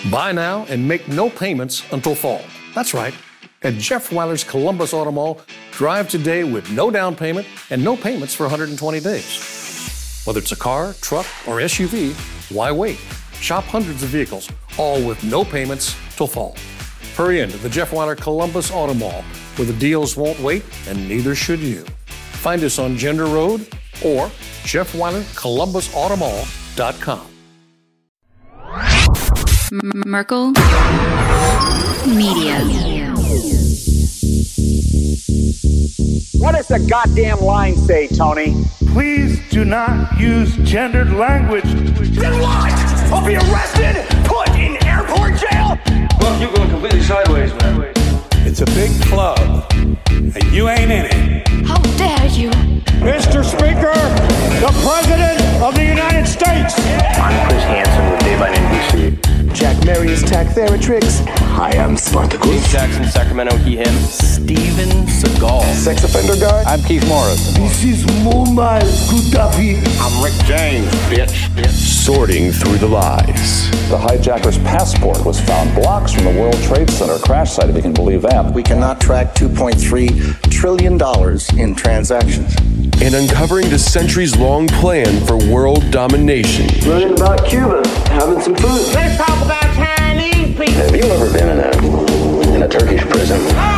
Buy now and make no payments until fall. That's right. At Jeff Weiler's Columbus Auto Mall, drive today with no down payment and no payments for 120 days. Whether it's a car, truck, or SUV, why wait? Shop hundreds of vehicles, all with no payments till fall. Hurry into the Jeff Weiler Columbus Auto Mall, where the deals won't wait and neither should you. Find us on Gender Road or JeffWeilerColumbusAutomall.com. Merkel Media. What does the goddamn line say, Tony? Please do not use gendered language. Then what? I'll be arrested, put in airport jail? Well, you're going completely sideways, man. It's a big club, and you ain't in it. How dare you? Mr. Speaker, the President of the United States. I'm Chris Hansen with Dave on NBC. Jack Marius Tack Theratrix. Hi, I'm Spartacus. Jackson, Sacramento, he, him. Steven Seagal. Sex offender guy. I'm Keith Morris. This is Muammar Gaddafi. I'm Rick James, bitch. Sorting through the lies. The hijacker's passport was found blocks from the World Trade Center crash site, if you can believe that. We cannot track $2.3 trillion in transactions. And uncovering the centuries-long plan for world domination. Learning about Cuba, having some food. Let's talk about Chinese people. Have you ever been in a Turkish prison?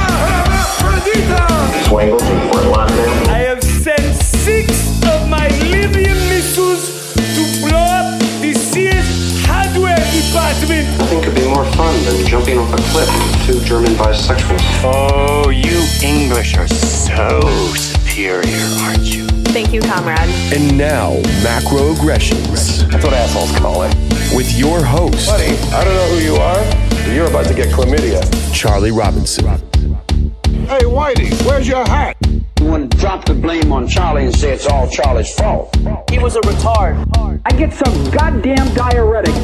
Swangles in Fort Lauderdale? I have sent 6 of my Libyan missiles to blow up the Sears hardware department. Nothing could be more fun than jumping off a cliff with 2 German bisexuals. Oh, you English are so superior, aren't you? Thank you, comrade. And now, Macroaggressions. That's what assholes call it. With your host, Buddy, I don't know who you are, but you're about to get chlamydia. Charlie Robinson. Hey, Whitey, where's your hat? You want to drop the blame on Charlie and say it's all Charlie's fault. He was a retard. I get some goddamn diuretic.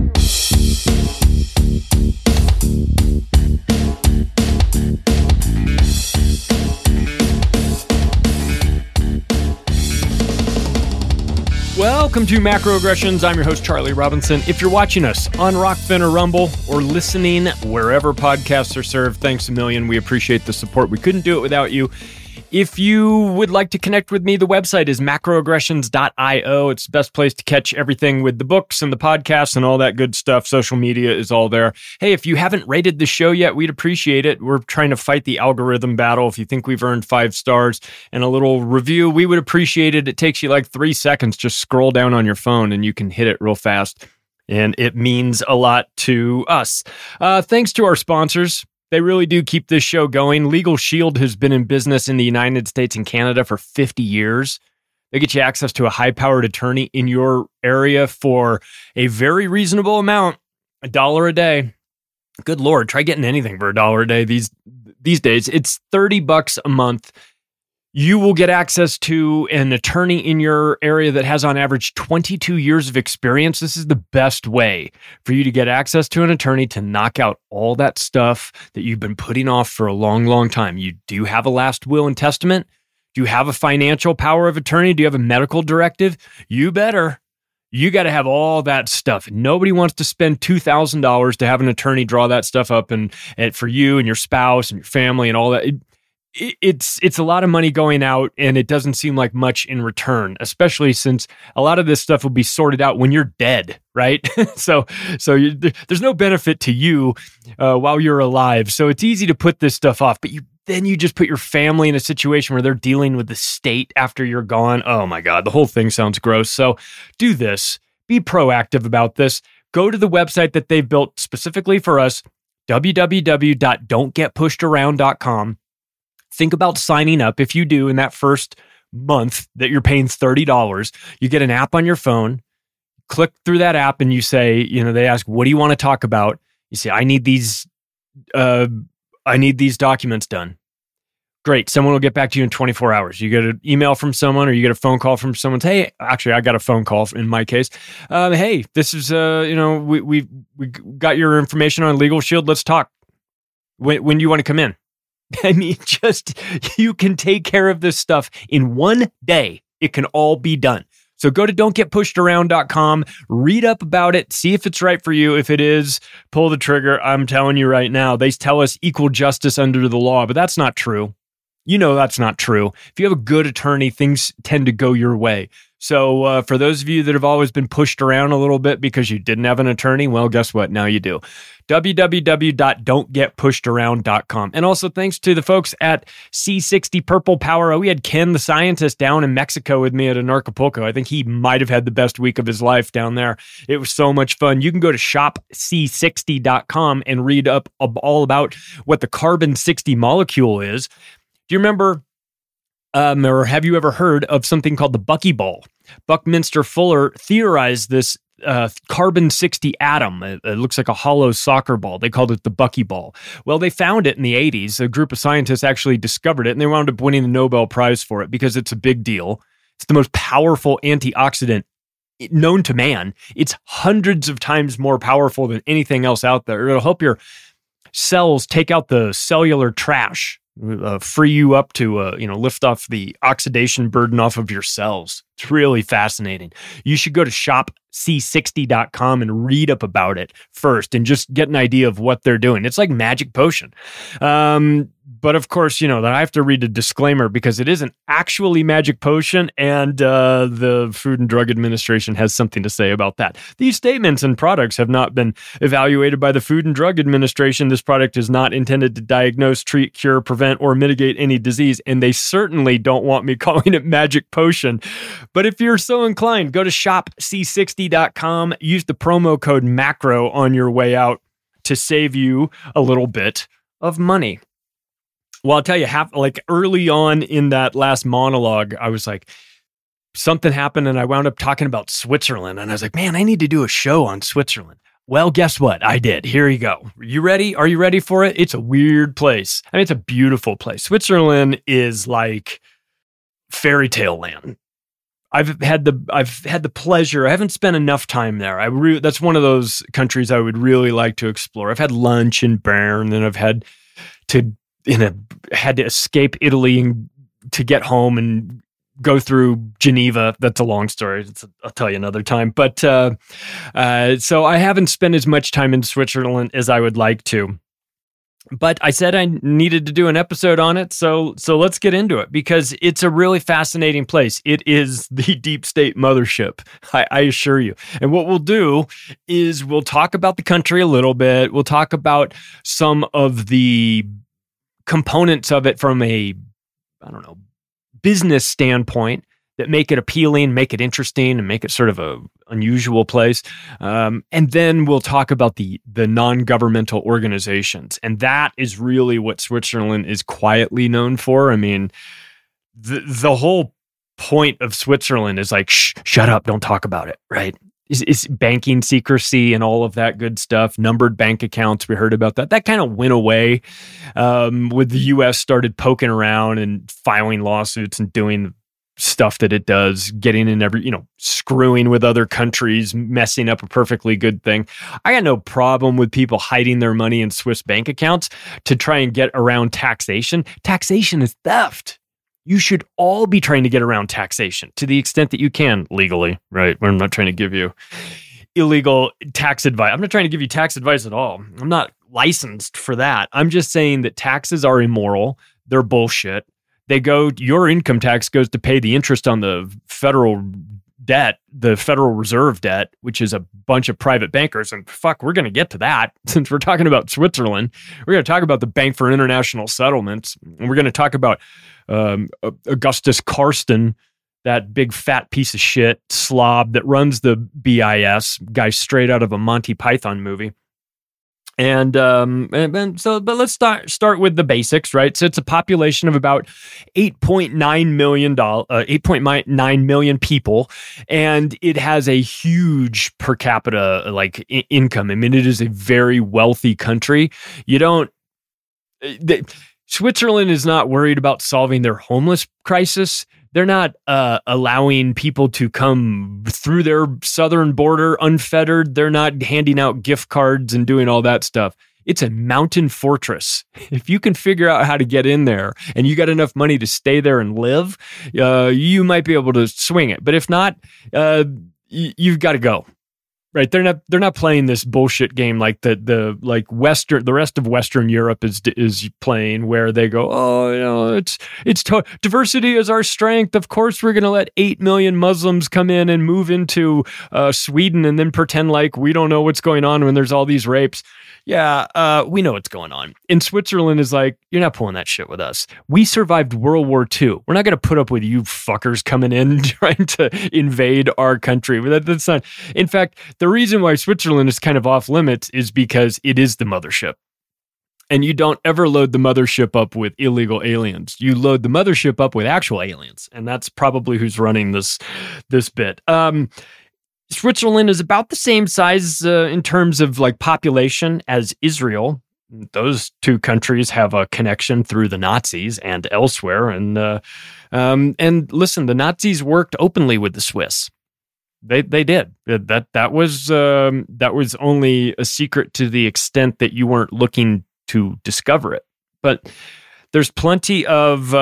Welcome to Macroaggressions. I'm your host, Charlie Robinson. If you're watching us on Rockfin or Rumble or listening wherever podcasts are served, thanks a million. We appreciate the support. We couldn't do it without you. If you would like to connect with me, the website is macroaggressions.io. It's the best place to catch everything with the books and the podcasts and all that good stuff. Social media is all there. Hey, if you haven't rated the show yet, we'd appreciate it. We're trying to fight the algorithm battle. If you think we've earned 5 stars and a little review, we would appreciate it. It takes you like 3 seconds. Just scroll down on your phone and you can hit it real fast. And it means a lot to us. Thanks to our sponsors. They really do keep this show going. Legal Shield has been in business in the United States and Canada for 50 years. They get you access to a high-powered attorney in your area for a very reasonable amount, $1 a day. Good Lord, try getting anything for $1 a day these days. It's $30 a month. You will get access to an attorney in your area that has on average 22 years of experience. This is the best way for you to get access to an attorney to knock out all that stuff that you've been putting off for a long, long time. You do have a last will and testament? Do you have a financial power of attorney? Do you have a medical directive? You better. You got to have all that stuff. Nobody wants to spend $2,000 to have an attorney draw that stuff up and for you and your spouse and your family and all that. It's a lot of money going out, and it doesn't seem like much in return, especially since a lot of this stuff will be sorted out when you're dead, right? so there's no benefit to you while you're alive. So it's easy to put this stuff off, but then you just put your family in a situation where they're dealing with the state after you're gone. Oh my God, the whole thing sounds gross. So do this. Be proactive about this. Go to the website that they've built specifically for us, www.don'tgetpushedAround.com. Think about signing up. If you do, in that first month that you're paying $30, you get an app on your phone. Click through that app and you say, they ask, what do you want to talk about? You say, I need these documents done. Great. Someone will get back to you in 24 hours. You get an email from someone or you get a phone call from someone. Hey, actually, I got a phone call in my case. Hey, this is, we got your information on Legal Shield. Let's talk. When do you want to come in? I mean, you can take care of this stuff in one day. It can all be done. So go to don'tgetpushedaround.com, read up about it, see if it's right for you. If it is, pull the trigger. I'm telling you right now, they tell us equal justice under the law, but that's not true. You know that's not true. If you have a good attorney, things tend to go your way. So for those of you that have always been pushed around a little bit because you didn't have an attorney, well, guess what? Now you do. www.don'tgetpushedaround.com. And also thanks to the folks at C60 Purple Power. We had Ken, the scientist, down in Mexico with me at Acapulco. I think he might have had the best week of his life down there. It was so much fun. You can go to shopc60.com and read up all about what the carbon-60 molecule is. Do you remember... or have you ever heard of something called the buckyball? Buckminster Fuller theorized this carbon-60 atom. It looks like a hollow soccer ball. They called it the buckyball. Well, they found it in the 80s. A group of scientists actually discovered it, and they wound up winning the Nobel Prize for it because it's a big deal. It's the most powerful antioxidant known to man. It's hundreds of times more powerful than anything else out there. It'll help your cells take out the cellular trash. Free you up to, lift off the oxidation burden off of your cells. It's really fascinating. You should go to shopc60.com and read up about it first and just get an idea of what they're doing. It's like magic potion. But of course, that I have to read a disclaimer because it isn't actually magic potion, and the Food and Drug Administration has something to say about that. These statements and products have not been evaluated by the Food and Drug Administration. This product is not intended to diagnose, treat, cure, prevent, or mitigate any disease, and they certainly don't want me calling it magic potion. But if you're so inclined, go to shopc60.com, use the promo code MACRO on your way out to save you a little bit of money. Well, I'll tell you, early on in that last monologue, I was like, something happened and I wound up talking about Switzerland. And I was like, man, I need to do a show on Switzerland. Well, guess what? I did. Here you go. You ready? Are you ready for it? It's a weird place. I mean, it's a beautiful place. Switzerland is like fairy tale land. I've had the pleasure. I haven't spent enough time there. That's one of those countries I would really like to explore. I've had lunch in Bern, and I've had to escape Italy to get home and go through Geneva. That's a long story. I'll tell you another time. But so I haven't spent as much time in Switzerland as I would like to. But I said I needed to do an episode on it, so let's get into it because it's a really fascinating place. It is the deep state mothership, I assure you. And what we'll do is we'll talk about the country a little bit. We'll talk about some of the components of it from a, business standpoint that make it appealing, make it interesting, and make it sort of a unusual place. And then we'll talk about the non-governmental organizations. And that is really what Switzerland is quietly known for. I mean, the whole point of Switzerland is like, shut up, don't talk about it, right? It's banking secrecy and all of that good stuff. Numbered bank accounts, we heard about that. That kind of went away with the U.S. started poking around and filing lawsuits and doing stuff that it does, getting in screwing with other countries, messing up a perfectly good thing. I got no problem with people hiding their money in Swiss bank accounts to try and get around taxation. Taxation is theft. You should all be trying to get around taxation to the extent that you can legally, right? I'm not trying to give you illegal tax advice. I'm not trying to give you tax advice at all. I'm not licensed for that. I'm just saying that taxes are immoral. They're bullshit. Your income tax goes to pay the interest on the federal debt, the Federal Reserve debt, which is a bunch of private bankers. And we're going to get to that since we're talking about Switzerland. We're going to talk about the Bank for International Settlements. And we're going to talk about Augustus Karsten, that big fat piece of shit slob that runs the BIS, guy straight out of a Monty Python movie. But let's start with the basics, right? So it's a population of about 8.9 million people, and it has a huge per capita income. I mean, it is a very wealthy country. Switzerland is not worried about solving their homeless crisis. They're not allowing people to come through their southern border unfettered. They're not handing out gift cards and doing all that stuff. It's a mountain fortress. If you can figure out how to get in there and you got enough money to stay there and live, you might be able to swing it. But if not, you've got to go. Right? They're not playing this bullshit game like the rest of Western Europe is playing, where they go, oh, you know, it's diversity is our strength. Of course, we're going to let 8 million Muslims come in and move into Sweden and then pretend like we don't know what's going on when there's all these rapes. Yeah, we know what's going on. And Switzerland is like, you're not pulling that shit with us. We survived World War II. We're not going to put up with you fuckers coming in trying to invade our country. That's not. In fact, the reason why Switzerland is kind of off limits is because it is the mothership. And you don't ever load the mothership up with illegal aliens. You load the mothership up with actual aliens. And that's probably who's running this bit. Switzerland is about the same size in terms of like population as Israel. Those two countries have a connection through the Nazis and elsewhere. And listen, the Nazis worked openly with the Swiss. They did. That was only a secret to the extent that you weren't looking to discover it. But there's plenty of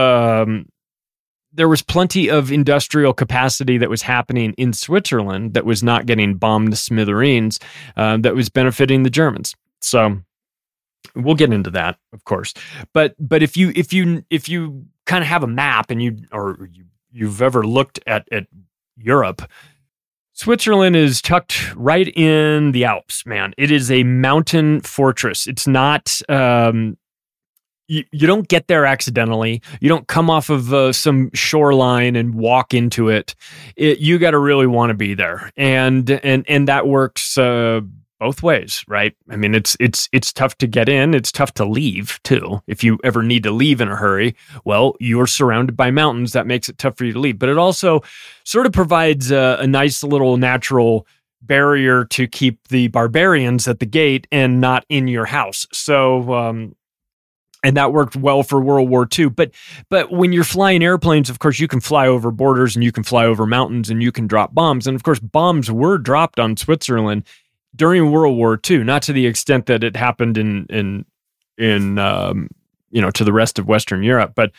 there was plenty of industrial capacity that was happening in Switzerland that was not getting bombed to smithereens, that was benefiting the Germans. So we'll get into that, of course. But if you kind of have a map and you've ever looked at Europe, Switzerland is tucked right in the Alps, man. It is a mountain fortress. It's not. You don't get there accidentally. You don't come off of some shoreline and walk into it. You got to really want to be there, and that works both ways, right? I mean, it's tough to get in. It's tough to leave too. If you ever need to leave in a hurry, well, you're surrounded by mountains. That makes it tough for you to leave. But it also sort of provides a nice little natural barrier to keep the barbarians at the gate and not in your house. So. And that worked well for World War II. But when you're flying airplanes, of course, you can fly over borders and you can fly over mountains and you can drop bombs. And of course, bombs were dropped on Switzerland during World War II, not to the extent that it happened in to the rest of Western Europe. But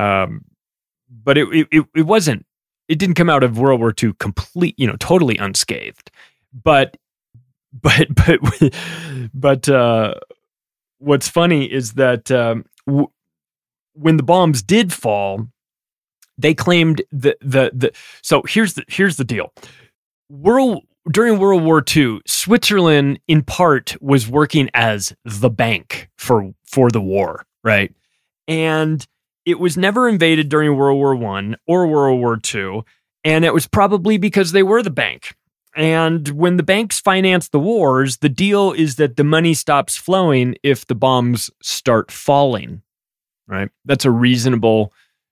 it wasn't. It didn't come out of World War II totally unscathed. But what's funny is that when the bombs did fall, they claimed so here's the deal. During World War II, Switzerland in part was working as the bank for the war, right? And it was never invaded during World War I or World War II, and it was probably because they were the bank. And when the banks finance the wars, the deal is that the money stops flowing if the bombs start falling, right? That's a reasonable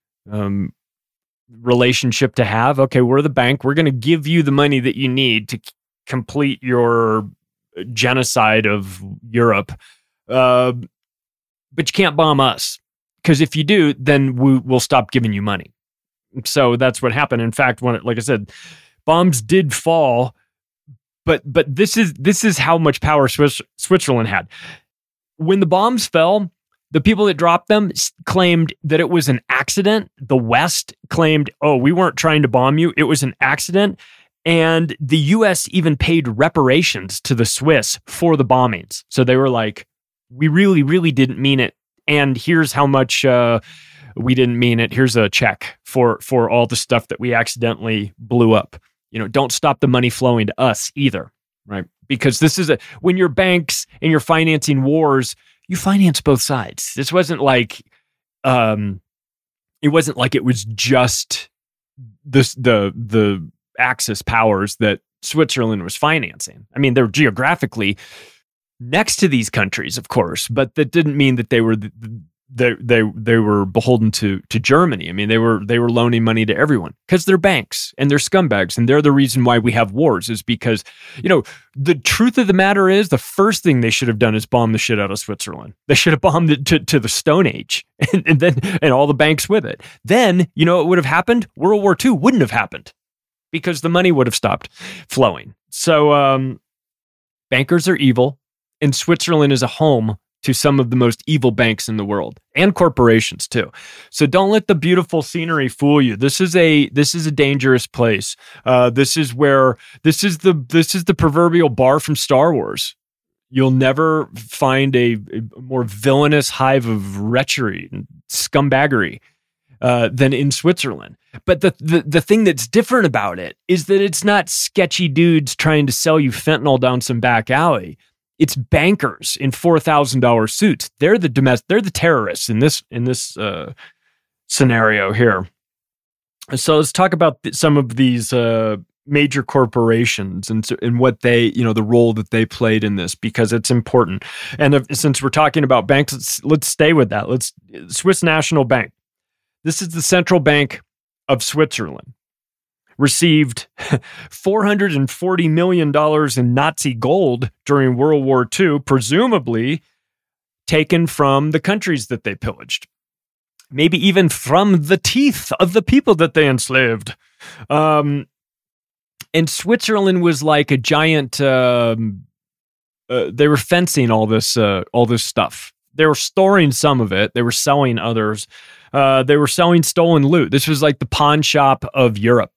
relationship to have. Okay, we're the bank. We're going to give you the money that you need to complete your genocide of Europe. But you can't bomb us, because if you do, then we'll stop giving you money. So that's what happened. In fact, like I said, bombs did fall, but this is how much power Switzerland had. When the bombs fell, the people that dropped them claimed that it was an accident. The West claimed, oh, we weren't trying to bomb you. It was an accident. And the U.S. even paid reparations to the Swiss for the bombings. So they were like, we really, really didn't mean it. And here's how much we didn't mean it. Here's a check for all the stuff that we accidentally blew up. Don't stop the money flowing to us either, right? Because when you're banks and you're financing wars, you finance both sides. This wasn't like, it was just the Axis powers that Switzerland was financing. I mean, they're geographically next to these countries, of course, but that didn't mean that they were they were beholden to Germany. I mean, they were loaning money to everyone because they're banks and they're scumbags, and they're the reason why we have wars. Is because the truth of the matter is the first thing they should have done is bomb the shit out of Switzerland. They should have bombed it to the Stone Age, and all the banks with it. Then what would have happened? World War II wouldn't have happened because the money would have stopped flowing. So bankers are evil. And Switzerland is a home to some of the most evil banks in the world and corporations too. So don't let the beautiful scenery fool you. This is a dangerous place. This is the proverbial bar from Star Wars. You'll never find a more villainous hive of wretchery and scumbaggery than in Switzerland. But the thing that's different about it is that it's not sketchy dudes trying to sell you fentanyl down some back alley. It's bankers in $4,000 suits. They're the terrorists in this scenario here. So let's talk about some of these major corporations and what they, the role that they played in this, because it's important. And since we're talking about banks, let's stay with that. Swiss National Bank. This is the central bank of Switzerland. Received $440 million in Nazi gold during World War II, presumably taken from the countries that they pillaged. Maybe even from the teeth of the people that they enslaved. And Switzerland was like a giant, they were fencing all this stuff. They were storing some of it. They were selling others. They were selling stolen loot. This was like the pawn shop of Europe.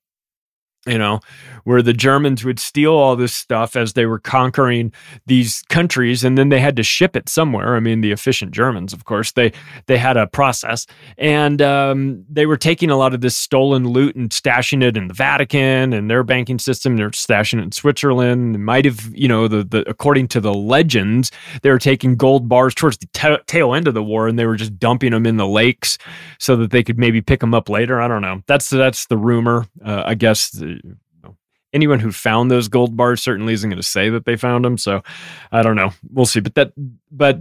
Where the Germans would steal all this stuff as they were conquering these countries, and then they had to ship it somewhere. I mean, the efficient Germans, of course, they had a process, and they were taking a lot of this stolen loot and stashing it in the Vatican and their banking system. They're stashing it in Switzerland. It might have, according to the legends, they were taking gold bars towards the tail end of the war, and they were just dumping them in the lakes so that they could maybe pick them up later. I don't know. That's the rumor. I guess anyone who found those gold bars certainly isn't going to say that they found them. So I don't know. We'll see. But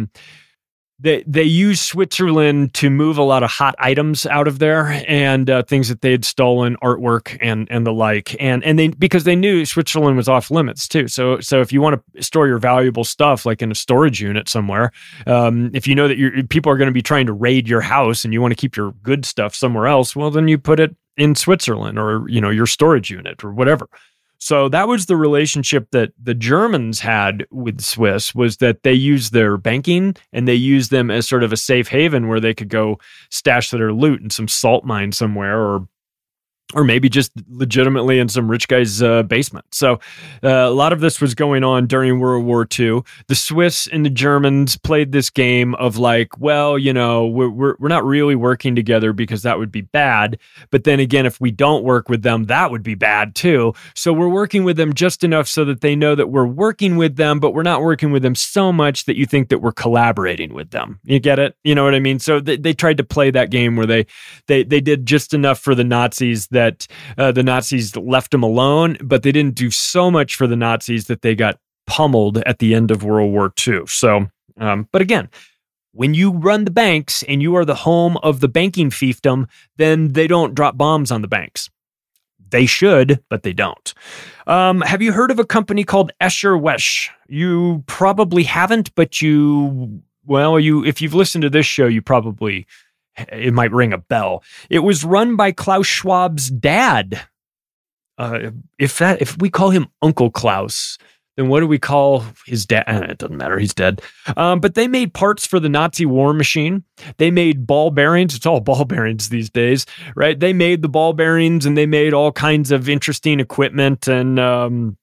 they use Switzerland to move a lot of hot items out of there and things that they had stolen, artwork and the like. And they, because they knew Switzerland was off limits too. So if you want to store your valuable stuff, like in a storage unit somewhere, if you know that people are going to be trying to raid your house and you want to keep your good stuff somewhere else, well, then you put it in Switzerland or, your storage unit or whatever. So that was the relationship that the Germans had with Swiss, was that they used their banking and they used them as sort of a safe haven where they could go stash their loot in some salt mine somewhere, or maybe just legitimately in some rich guy's basement. So a lot of this was going on during World War II. The Swiss and the Germans played this game of like, well, we're not really working together because that would be bad. But then again, if we don't work with them, that would be bad too. So we're working with them just enough so that they know that we're working with them, but we're not working with them so much that you think that we're collaborating with them. You get it? You know what I mean? So they tried to play that game where they did just enough for the Nazis that the Nazis left them alone, but they didn't do so much for the Nazis that they got pummeled at the end of World War II. So, but again, when you run the banks and you are the home of the banking fiefdom, then they don't drop bombs on the banks. They should, but they don't. Have you heard of a company called Escher Wesch? You probably haven't, but if you've listened to this show, it might ring a bell. It was run by Klaus Schwab's dad. If we call him Uncle Klaus, then what do we call his dad? It doesn't matter. He's dead. But they made parts for the Nazi war machine. They made ball bearings. It's all ball bearings these days, right? They made the ball bearings and they made all kinds of interesting equipment and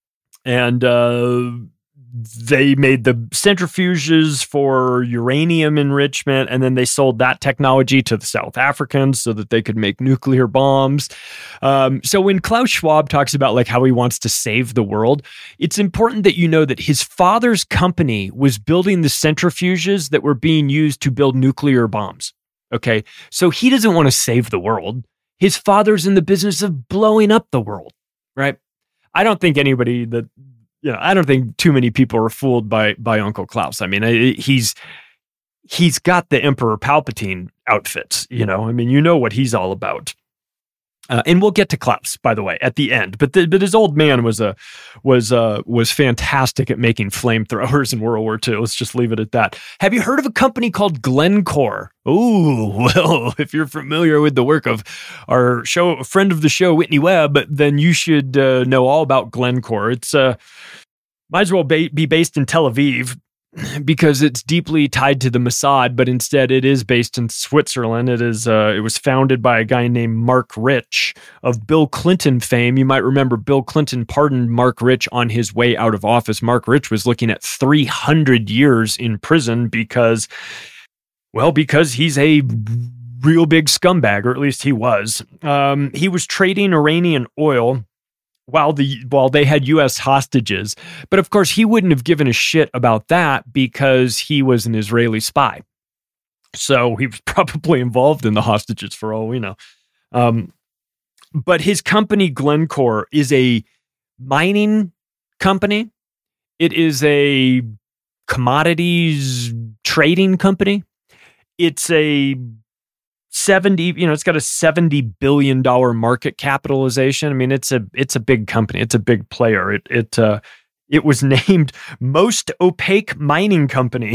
they made the centrifuges for uranium enrichment, and then they sold that technology to the South Africans so that they could make nuclear bombs. So when Klaus Schwab talks about like how he wants to save the world, it's important that you know that his father's company was building the centrifuges that were being used to build nuclear bombs. Okay, so he doesn't want to save the world. His father's in the business of blowing up the world, right? I don't think I don't think too many people are fooled by Uncle Klaus. I mean, he's got the Emperor Palpatine outfits, what he's all about. And we'll get to Klaus, by the way, at the end. But his old man was fantastic at making flamethrowers in World War II. Let's just leave it at that. Have you heard of a company called Glencore? Oh, well, if you're familiar with the work of our friend of the show, Whitney Webb, then you should know all about Glencore. It's Might as well be based in Tel Aviv because it's deeply tied to the Mossad, but instead it is based in Switzerland. It was founded by a guy named Mark Rich of Bill Clinton fame. You might remember Bill Clinton pardoned Mark Rich on his way out of office. Mark Rich was looking at 300 years in prison because he's a real big scumbag, or at least he was. He was trading Iranian oil while they had U.S. hostages. But of course, he wouldn't have given a shit about that because he was an Israeli spy. So he was probably involved in the hostages for all we know. But his company, Glencore, is a mining company. It is a commodities trading company. It's a it's got a $70 billion market capitalization. I mean, it's a big company. It's a big player. It was named most opaque mining company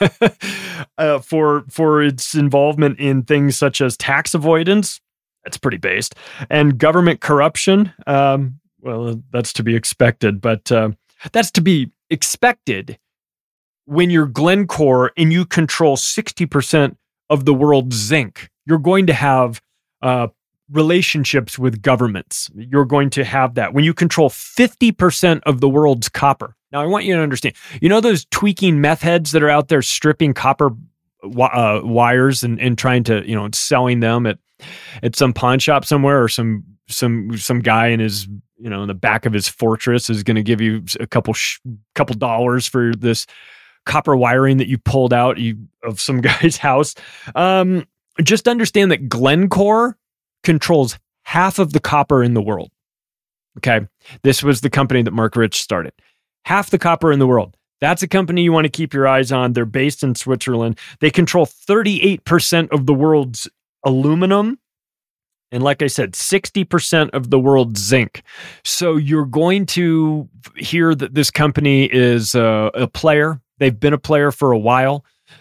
for its involvement in things such as tax avoidance. That's pretty based. And government corruption. Well, that's to be expected, but that's to be expected when you're Glencore and you control 60% of the world's zinc. You're going to have relationships with governments. You're going to have that. When you control 50% of the world's copper. Now, I want you to understand, those tweaking meth heads that are out there stripping copper wires and trying to, selling them at some pawn shop somewhere, or some guy in his, in the back of his fortress is going to give you a couple dollars for this copper wiring that you pulled out of some guy's house. Just understand that Glencore controls half of the copper in the world. Okay. This was the company that Mark Rich started. Half the copper in the world. That's a company you want to keep your eyes on. They're based in Switzerland. They control 38% of the world's aluminum. And like I said, 60% of the world's zinc. So you're going to hear that this company is a player. They've been a player for a while.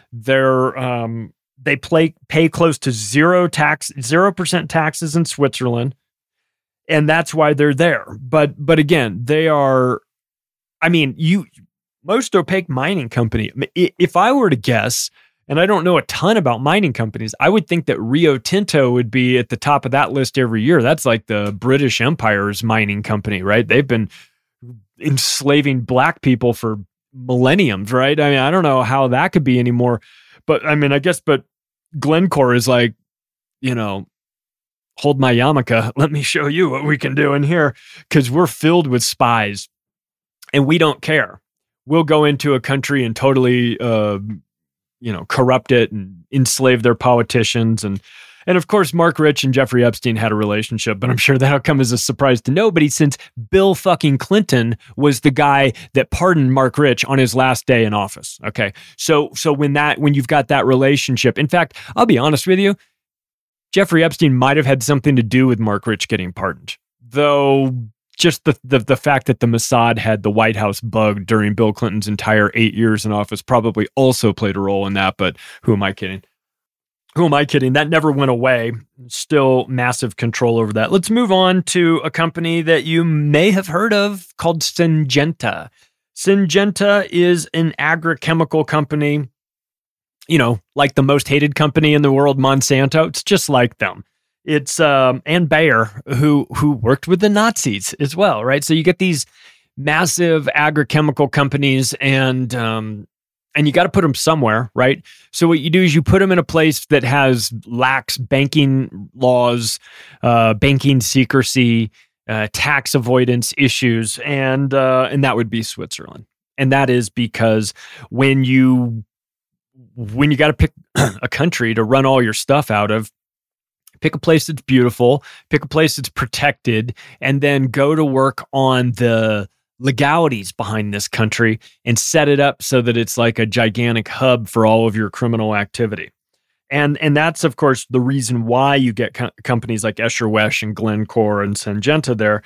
They pay close to 0% taxes in Switzerland, and that's why they're there. But again, they are. I mean, most opaque mining company. If I were to guess, and I don't know a ton about mining companies, I would think that Rio Tinto would be at the top of that list every year. That's like the British Empire's mining company, right? They've been enslaving black people for millenniums, right? I mean, I don't know how that could be anymore. But I mean, but Glencore is like, hold my yarmulke. Let me show you what we can do in here, because we're filled with spies and we don't care. We'll go into a country and totally, corrupt it and enslave their politicians. And of course, Mark Rich and Jeffrey Epstein had a relationship, but I'm sure that'll come as a surprise to nobody, since Bill fucking Clinton was the guy that pardoned Mark Rich on his last day in office. Okay. So when you've got that relationship, in fact, I'll be honest with you, Jeffrey Epstein might have had something to do with Mark Rich getting pardoned, though just the fact that the Mossad had the White House bugged during Bill Clinton's entire 8 years in office probably also played a role in that. But who am I kidding? That never went away. Still massive control over that. Let's move on to a company that you may have heard of called Syngenta. Syngenta is an agrochemical company, like the most hated company in the world, Monsanto. It's just like them. It's and Bayer, who worked with the Nazis as well, right? So you get these massive agrochemical companies, and you got to put them somewhere, right? So what you do is you put them in a place that has lax banking laws, banking secrecy, tax avoidance issues, and that would be Switzerland. And that is because when you got to pick a country to run all your stuff out of, pick a place that's beautiful, pick a place that's protected, and then go to work on the legalities behind this country and set it up so that it's like a gigantic hub for all of your criminal activity. And that's, of course, the reason why you get companies like Escher-Wesch and Glencore and Syngenta there.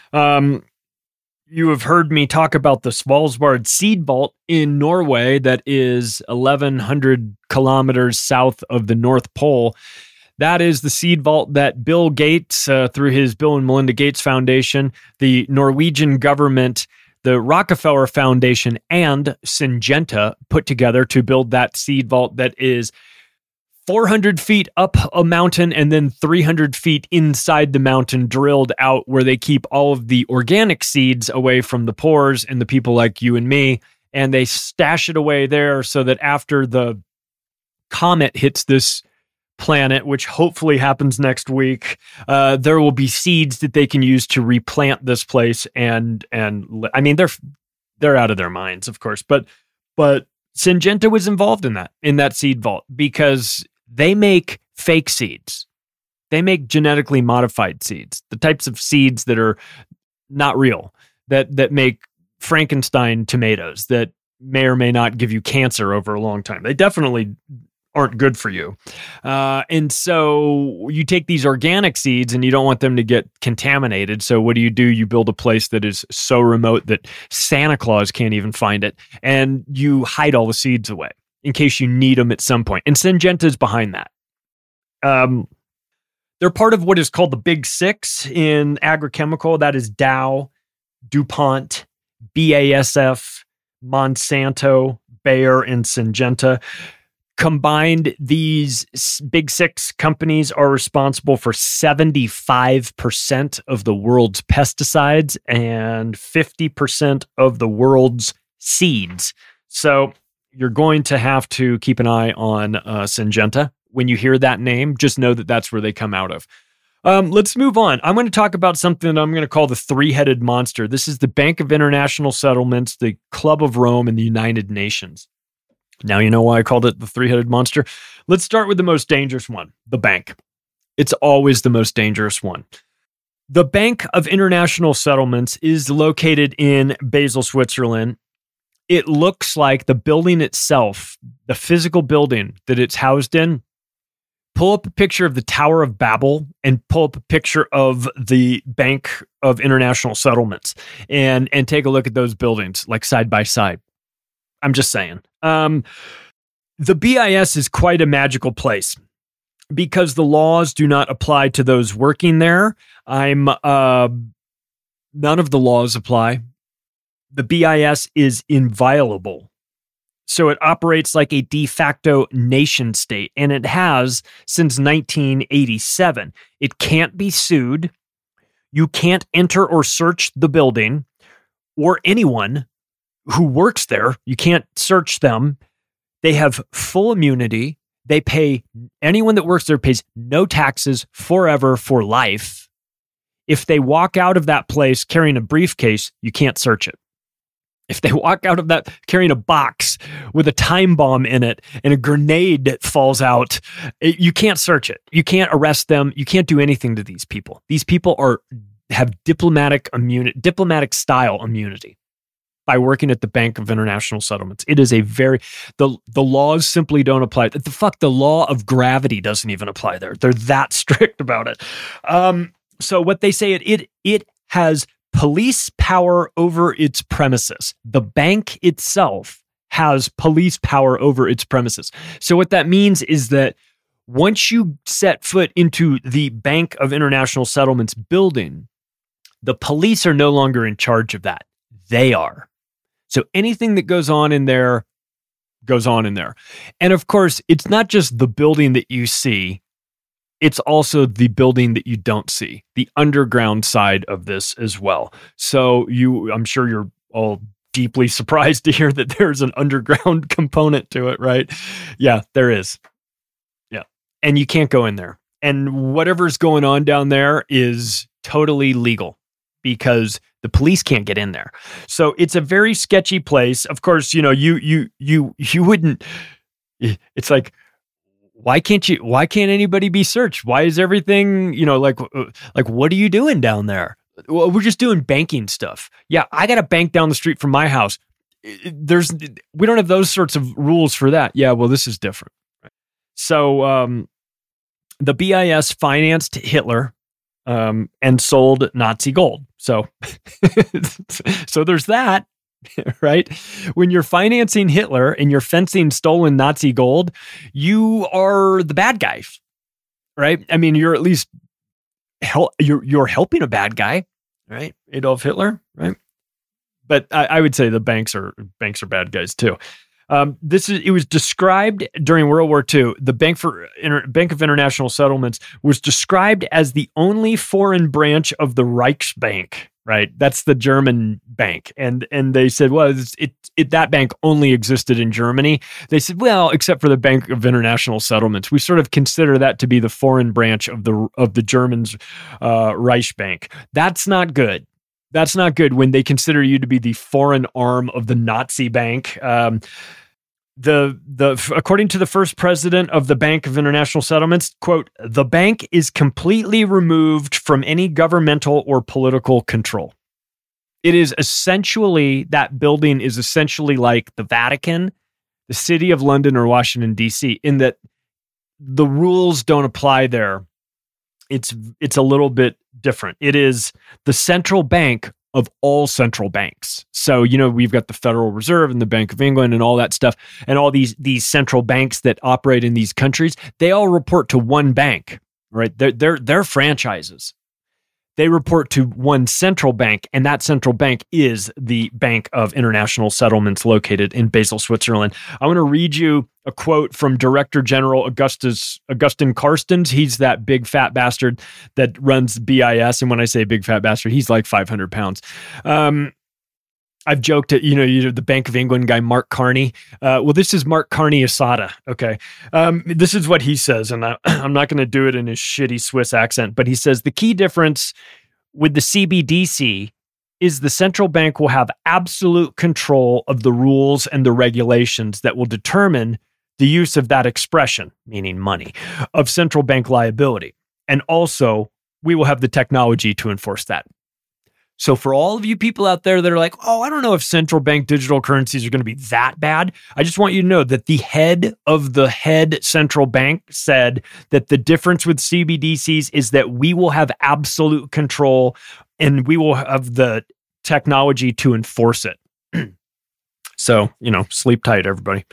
You have heard me talk about the Svalbard Seed Vault in Norway that is 1,100 kilometers south of the North Pole. That is the seed vault that Bill Gates, through his Bill and Melinda Gates Foundation, the Norwegian government the Rockefeller Foundation and Syngenta put together to build that seed vault that is 400 feet up a mountain and then 300 feet inside the mountain, drilled out, where they keep all of the organic seeds away from the poors and the people like you and me. And they stash it away there so that after the comet hits this planet, which hopefully happens next week, there will be seeds that they can use to replant this place. And I mean, they're out of their minds, of course, but Syngenta was involved in that seed vault because they make fake seeds. They make genetically modified seeds, the types of seeds that are not real, that make Frankenstein tomatoes that may or may not give you cancer over a long time. They definitely aren't good for you. And so you take these organic seeds and you don't want them to get contaminated. So what do? You build a place that is so remote that Santa Claus can't even find it, and you hide all the seeds away in case you need them at some point. And Syngenta is behind that. They're part of what is called the Big Six in agrochemical. That is Dow, DuPont, BASF, Monsanto, Bayer, and Syngenta. Combined, these big six companies are responsible for 75% of the world's pesticides and 50% of the world's seeds. So you're going to have to keep an eye on Syngenta. When you hear that name, just know that that's where they come out of. Let's move on. I'm going to talk about something that I'm going to call the three-headed monster. This is the Bank of International Settlements, the Club of Rome, and the United Nations. Now you know why I called it the three-headed monster. Let's start with the most dangerous one, the bank. It's always the most dangerous one. The Bank of International Settlements is located in Basel, Switzerland. It looks like the building itself, the physical building that it's housed in. Pull up a picture of the Tower of Babel and pull up a picture of the Bank of International Settlements and take a look at those buildings like side by side. I'm just saying. The BIS is quite a magical place because the laws do not apply to those working there. None of the laws apply. The BIS is inviolable. So it operates like a de facto nation state, and it has since 1987. It can't be sued. You can't enter or search the building or anyone who works there. You can't search them. They have full immunity. They pay, anyone that works there pays no taxes forever for life. If they walk out of that place carrying a briefcase, you can't search it. If they walk out of that carrying a box with a time bomb in it and a grenade falls out, you can't search it. You can't arrest them. You can't do anything to these people. These people have diplomatic style immunity by working at the Bank of International Settlements. It is the laws simply don't apply. The law of gravity doesn't even apply there. They're that strict about it. So what they say, it has police power over its premises. The bank itself has police power over its premises. So what that means is that once you set foot into the Bank of International Settlements building, the police are no longer in charge of that. They are. So anything that goes on in there goes on in there. And of course, it's not just the building that you see. It's also the building that you don't see, the underground side of this as well. So I'm sure you're all deeply surprised to hear that there's an underground component to it, right? Yeah, there is. Yeah. And you can't go in there. And whatever's going on down there is totally legal because the police can't get in there. So it's a very sketchy place. Of course, you wouldn't, it's like, why can't anybody be searched? Why is everything, like what are you doing down there? Well, we're just doing banking stuff. Yeah, I got a bank down the street from my house. We don't have those sorts of rules for that. Yeah, well, this is different. So the BIS financed Hitler and sold Nazi gold. So there's that. Right? When you're financing Hitler and you're fencing stolen Nazi gold, you are the bad guy, right? I mean, you're at least you're helping a bad guy, right? Adolf Hitler, right? but I would say the banks are bad guys too. It was described during World War II. The Bank of International Settlements was described as the only foreign branch of the Reichsbank. Right, that's the German bank, and they said, well, that bank only existed in Germany. They said, well, except for the Bank of International Settlements, we sort of consider that to be the foreign branch of the Germans' Reichsbank. That's not good. That's not good when they consider you to be the foreign arm of the Nazi bank. According to the first president of the Bank of International Settlements, quote, the bank is completely removed from any governmental or political control. It is essentially, that building is essentially like the Vatican, the city of London or Washington, D.C., in that the rules don't apply there. It's a little bit different. It is the central bank of all central banks. So, we've got the Federal Reserve and the Bank of England and all that stuff, and all these central banks that operate in these countries, they all report to one bank, right? They're franchises. They report to one central bank, and that central bank is the Bank of International Settlements located in Basel, Switzerland. I want to read you a quote from Director General Augustin Carstens. He's that big fat bastard that runs BIS, and when I say big fat bastard, he's like 500 pounds. I've joked at, the Bank of England guy, Mark Carney. This is Mark Carney Asada. Okay. This is what he says, and I'm not going to do it in his shitty Swiss accent, but he says the key difference with the CBDC is the central bank will have absolute control of the rules and the regulations that will determine the use of that expression, meaning money, of central bank liability. And also, we will have the technology to enforce that. So for all of you people out there that are like, oh, I don't know if central bank digital currencies are going to be that bad. I just want you to know that the head of the central bank said that the difference with CBDCs is that we will have absolute control and we will have the technology to enforce it. So, sleep tight, everybody.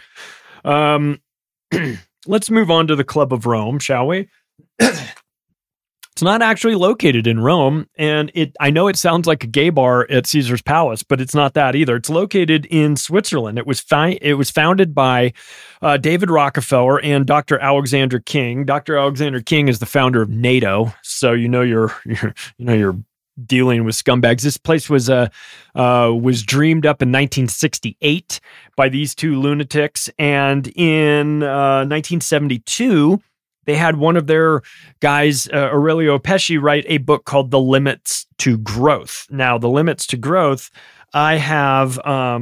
Let's move on to the Club of Rome, shall we? It's not actually located in Rome, and I know it sounds like a gay bar at Caesar's Palace, but it's not that either. It's located in Switzerland. It was founded by David Rockefeller and Dr. Alexander King. Dr. Alexander King is the founder of NATO, so you're dealing with scumbags. This place was dreamed up in 1968 by these two lunatics, and in 1972. They had one of their guys, Aurelio Pesci, write a book called The Limits to Growth. Now, The Limits to Growth, I have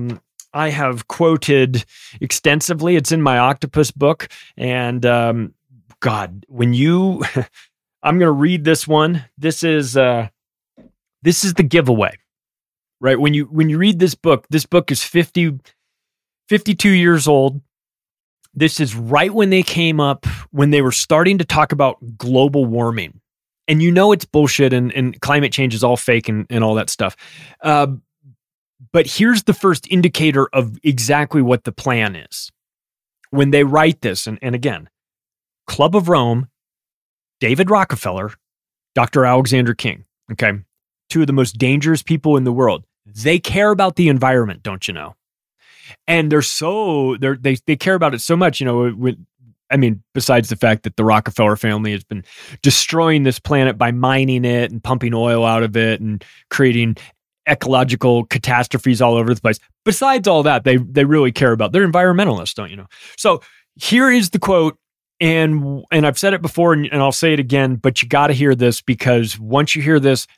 quoted extensively. It's in my Octopus book. And God, I'm going to read this one. This is the giveaway, right? When you read this book is 52 years old. This is right when they came up, when they were starting to talk about global warming. And it's bullshit and climate change is all fake and all that stuff. But here's the first indicator of exactly what the plan is. When they write this, and again, Club of Rome, David Rockefeller, Dr. Alexander King, okay? Two of the most dangerous people in the world. They care about the environment, don't you know? And they care about it so much, besides the fact that the Rockefeller family has been destroying this planet by mining it and pumping oil out of it and creating ecological catastrophes all over the place. Besides all that, they really care about, they're environmentalists, don't you know? So here is the quote, and I've said it before and I'll say it again, but you got to hear this, because once you hear this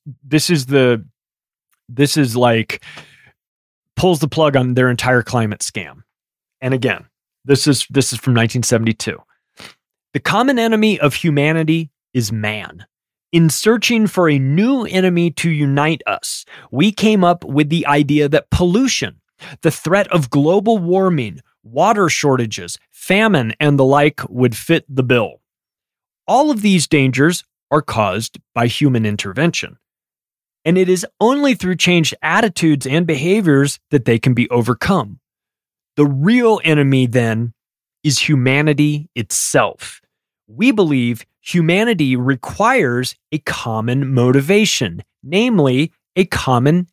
is like pulls the plug on their entire climate scam. And again, this is from 1972. The common enemy of humanity is man. In searching for a new enemy to unite us, we came up with the idea that pollution, the threat of global warming, water shortages, famine, and the like would fit the bill. All of these dangers are caused by human intervention. And it is only through changed attitudes and behaviors that they can be overcome. The real enemy, then, is humanity itself. We believe humanity requires a common motivation, namely a common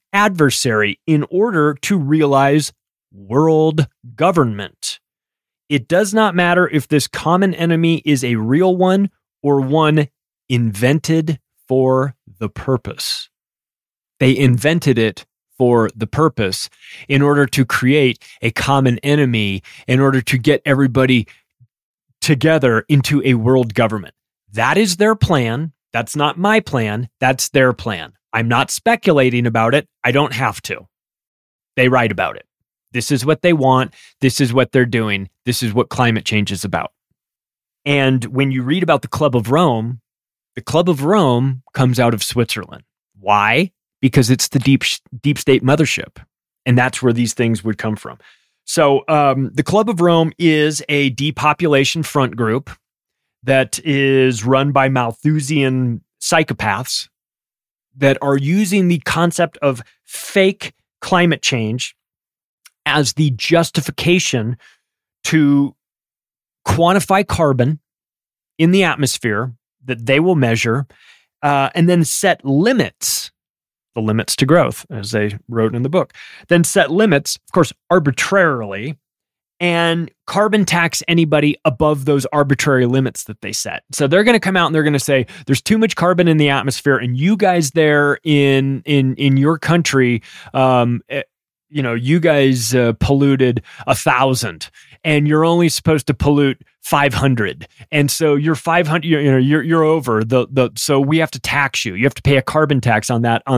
adversary in order to realize world government. It does not matter if this common enemy is a real one or one invented for the purpose. They invented it for the purpose in order to create a common enemy, in order to get everybody together into a world government. That is their plan. That's not my plan. That's their plan. I'm not speculating about it. I don't have to. They write about it. This is what they want. This is what they're doing. This is what climate change is about. And when you read about the Club of Rome comes out of Switzerland. Why? Because it's the deep state mothership. And that's where these things would come from. So the Club of Rome is a depopulation front group that is run by Malthusian psychopaths that are using the concept of fake climate change as the justification to quantify carbon in the atmosphere that they will measure and then set limits, the limits to growth, as they wrote in the book, then set limits, of course, arbitrarily, and carbon tax anybody above those arbitrary limits that they set. So they're going to come out and they're going to say, there's too much carbon in the atmosphere, and you guys there in your country, you guys polluted 1,000, and you're only supposed to pollute 500, and so you're 500. You're over so we have to tax you. You have to pay a carbon tax on that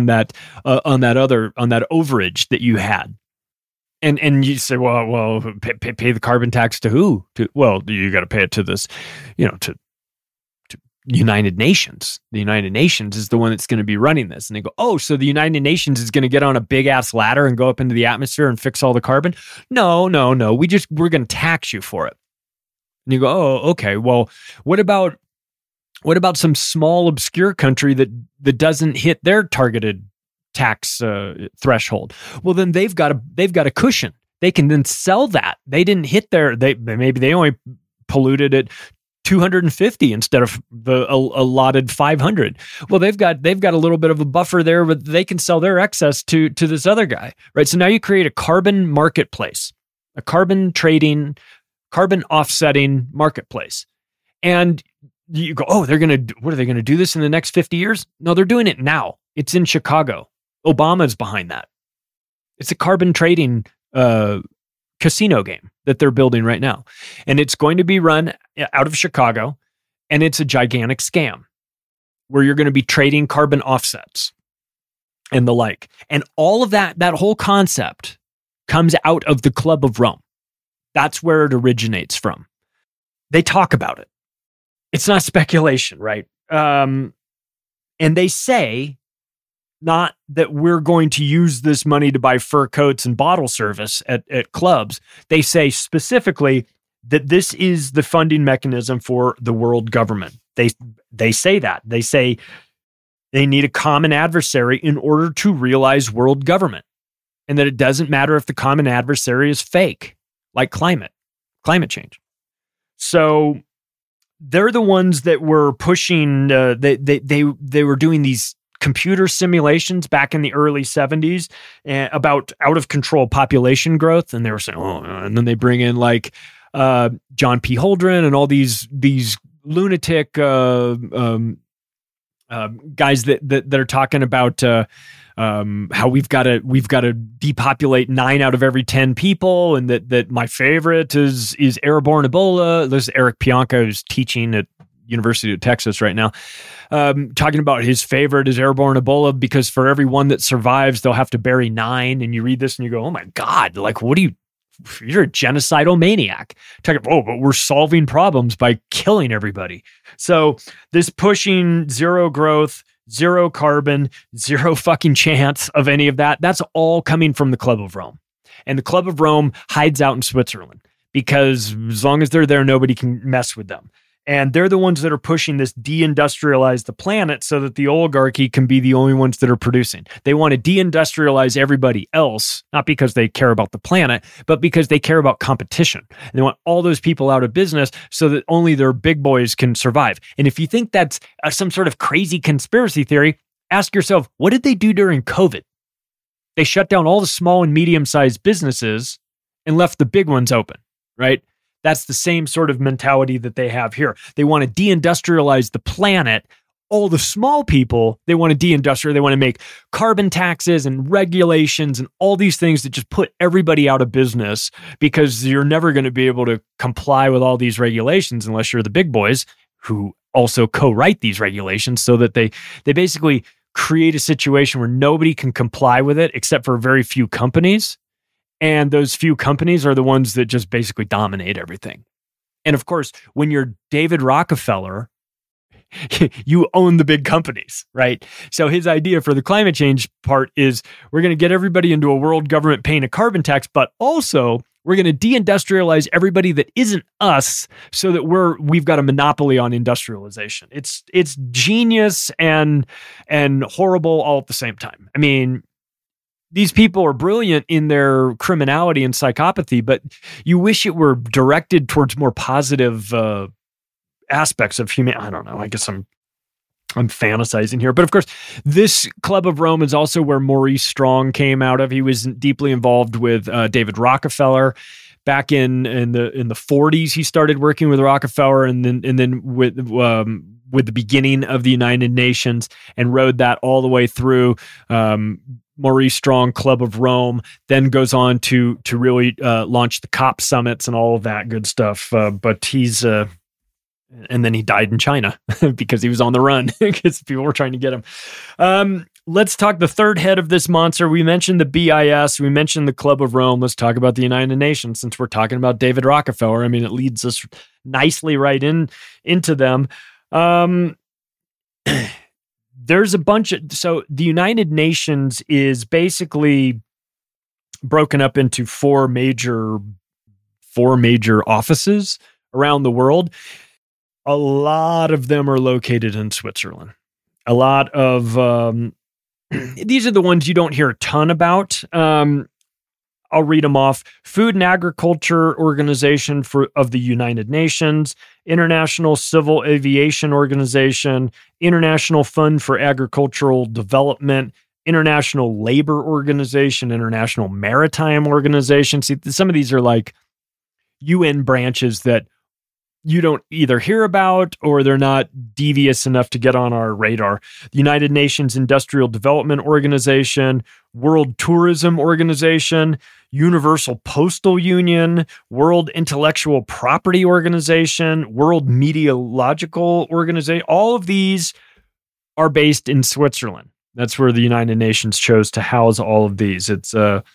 overage that you had. And you say, well, pay the carbon tax to who? Well, you got to pay it to this, to United Nations. The United Nations is the one that's going to be running this. And they go, oh, so the United Nations is going to get on a big ass ladder and go up into the atmosphere and fix all the carbon? No. We're going to tax you for it. And you go, oh, okay. Well, what about some small obscure country that doesn't hit their targeted tax threshold? Well, then they've got a cushion. They can then sell that. They didn't hit maybe they only polluted at 250 instead of the allotted 500. Well, they've got a little bit of a buffer there, but they can sell their excess to this other guy, right? So now you create a carbon marketplace, a carbon trading, carbon offsetting marketplace, and you go, oh, what are they going to do this in the next 50 years? No, they're doing it now. It's in Chicago. Obama's behind that. It's a carbon trading casino game that they're building right now. And it's going to be run out of Chicago, and it's a gigantic scam where you're going to be trading carbon offsets and the like. And all of that whole concept comes out of the Club of Rome. That's where it originates from. They talk about it. It's not speculation, right? And they say not that we're going to use this money to buy fur coats and bottle service at clubs. They say specifically that this is the funding mechanism for the world government. They say that. They say they need a common adversary in order to realize world government, and that it doesn't matter if the common adversary is fake, like climate change. So they're the ones that were pushing. They were doing these computer simulations back in the early 70s about out of control population growth, and they were saying, oh, and then they bring in like John P. Holdren and all these lunatic guys that are talking about how we've got to depopulate 9 out of every 10 people, and that my favorite is airborne Ebola. There's Eric Pianka, who's teaching at University of Texas right now, talking about his favorite is airborne Ebola because for every one that survives, they'll have to bury 9. And you read this and you go, oh my God, like, you're a genocidal maniac. Talking, but we're solving problems by killing everybody. So this pushing zero growth, zero carbon, zero fucking chance of any of that, that's all coming from the Club of Rome. And the Club of Rome hides out in Switzerland because as long as they're there, nobody can mess with them. And they're the ones that are pushing this deindustrialize the planet so that the oligarchy can be the only ones that are producing. They want to deindustrialize everybody else, not because they care about the planet, but because they care about competition. And they want all those people out of business so that only their big boys can survive. And if you think that's some sort of crazy conspiracy theory, ask yourself, what did they do during COVID? They shut down all the small and medium-sized businesses and left the big ones open, right? That's the same sort of mentality that they have here. They want to deindustrialize the planet. All the small people, they want to deindustrialize. They want to make carbon taxes and regulations and all these things that just put everybody out of business, because you're never going to be able to comply with all these regulations unless you're the big boys who also co-write these regulations, so that they basically create a situation where nobody can comply with it except for very few companies. And those few companies are the ones that just basically dominate everything. And of course, when you're David Rockefeller, you own the big companies, right? So his idea for the climate change part is we're going to get everybody into a world government paying a carbon tax, but also we're going to deindustrialize everybody that isn't us, so that we've got a monopoly on industrialization. It's genius and horrible all at the same time. I mean, these people are brilliant in their criminality and psychopathy, but you wish it were directed towards more positive aspects of humanity. I don't know. I guess I'm fantasizing here. But of course, this Club of Rome is also where Maurice Strong came out of. He was deeply involved with David Rockefeller. Back in the 40s, he started working with Rockefeller, and then with the beginning of the United Nations, and rode that all the way through. Maurice Strong, Club of Rome, then goes on to really launch the COP summits and all of that good stuff. But he's and then he died in China because he was on the run because people were trying to get him. Let's talk the third head of this monster. We mentioned the BIS. We mentioned the Club of Rome. Let's talk about the United Nations, since we're talking about David Rockefeller. I mean, it leads us nicely right into them. There's a bunch of, so the United Nations is basically broken up into four major offices around the world. A lot of them are located in Switzerland. A lot of these are the ones you don't hear a ton about. I'll read them off. Food and Agriculture Organization of the United Nations, International Civil Aviation Organization, International Fund for Agricultural Development, International Labor Organization, International Maritime Organization. See, some of these are like UN branches that you don't either hear about or they're not devious enough to get on our radar. The United Nations Industrial Development Organization, World Tourism Organization, Universal Postal Union, World Intellectual Property Organization, World Meteorological Organization. All of these are based in Switzerland. That's where the United Nations chose to house all of these. It's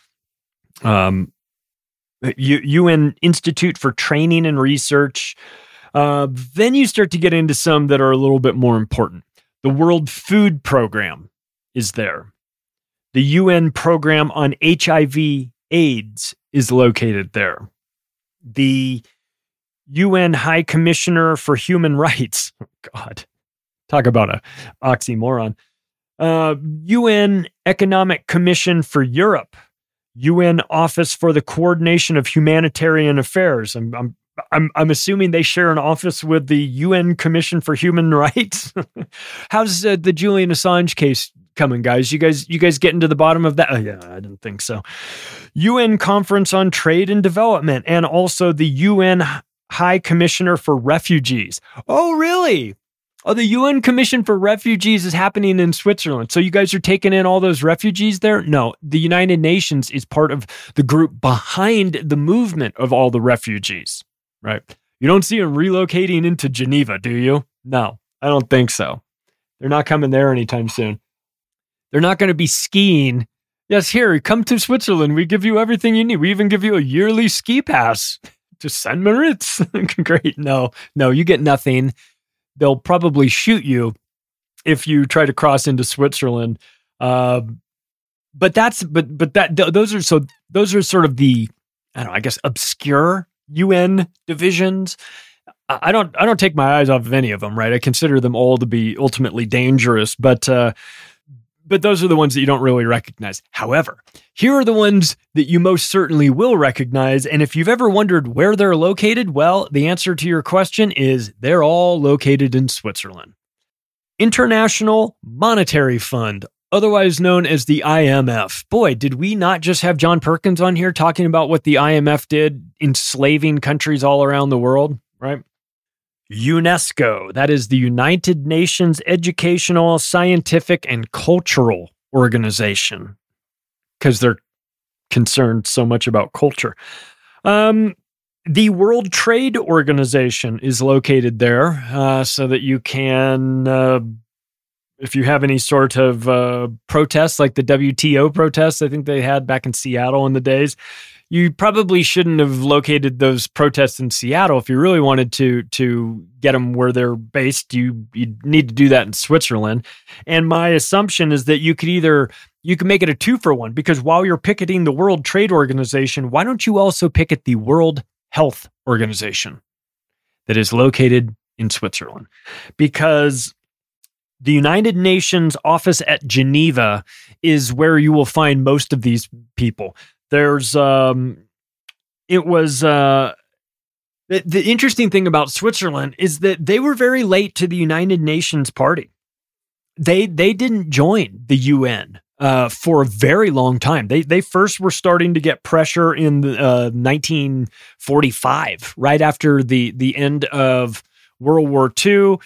UN Institute for Training and Research. Then you start to get into some that are a little bit more important. The World Food Program is there. The UN Program on HIV/AIDS is located there. The UN High Commissioner for Human Rights. Oh, God, talk about an oxymoron. UN Economic Commission for Europe. UN Office for the Coordination of Humanitarian Affairs. I'm assuming they share an office with the UN Commission for Human Rights. How's the Julian Assange case coming, guys? You guys getting to the bottom of that? Oh, yeah, I didn't think so. UN Conference on Trade and Development, and also the UN High Commissioner for Refugees. Oh, really? Oh, the UN Commission for Refugees is happening in Switzerland. So you guys are taking in all those refugees there? No, the United Nations is part of the group behind the movement of all the refugees, right? You don't see them relocating into Geneva, do you? No, I don't think so. They're not coming there anytime soon. They're not going to be skiing. Yes, here, come to Switzerland. We give you everything you need. We even give you a yearly ski pass to St. Moritz. Great. No, you get nothing. They'll probably shoot you if you try to cross into Switzerland. But those are sort of the, I don't know, I guess obscure UN divisions. I don't take my eyes off of any of them, right? I consider them all to be ultimately dangerous, but those are the ones that you don't really recognize. However, here are the ones that you most certainly will recognize. And if you've ever wondered where they're located, well, the answer to your question is they're all located in Switzerland. International Monetary Fund, otherwise known as the IMF. Boy, did we not just have John Perkins on here talking about what the IMF did, enslaving countries all around the world, right? UNESCO, that is the United Nations Educational, Scientific, and Cultural Organization, because they're concerned so much about culture. The World Trade Organization is located there, so that you can, if you have any sort of protests, like the WTO protests I think they had back in Seattle in the days, you probably shouldn't have located those protests in Seattle. If you really wanted to get them where they're based, you need to do that in Switzerland. And my assumption is that you can make it a 2-for-1, because while you're picketing the World Trade Organization, why don't you also picket the World Health Organization that is located in Switzerland? Because the United Nations office at Geneva is where you will find most of these people. There's, the interesting thing about Switzerland is that they were very late to the United Nations party. They didn't join the UN for a very long time. They first were starting to get pressure in 1945, right after the end of World War II.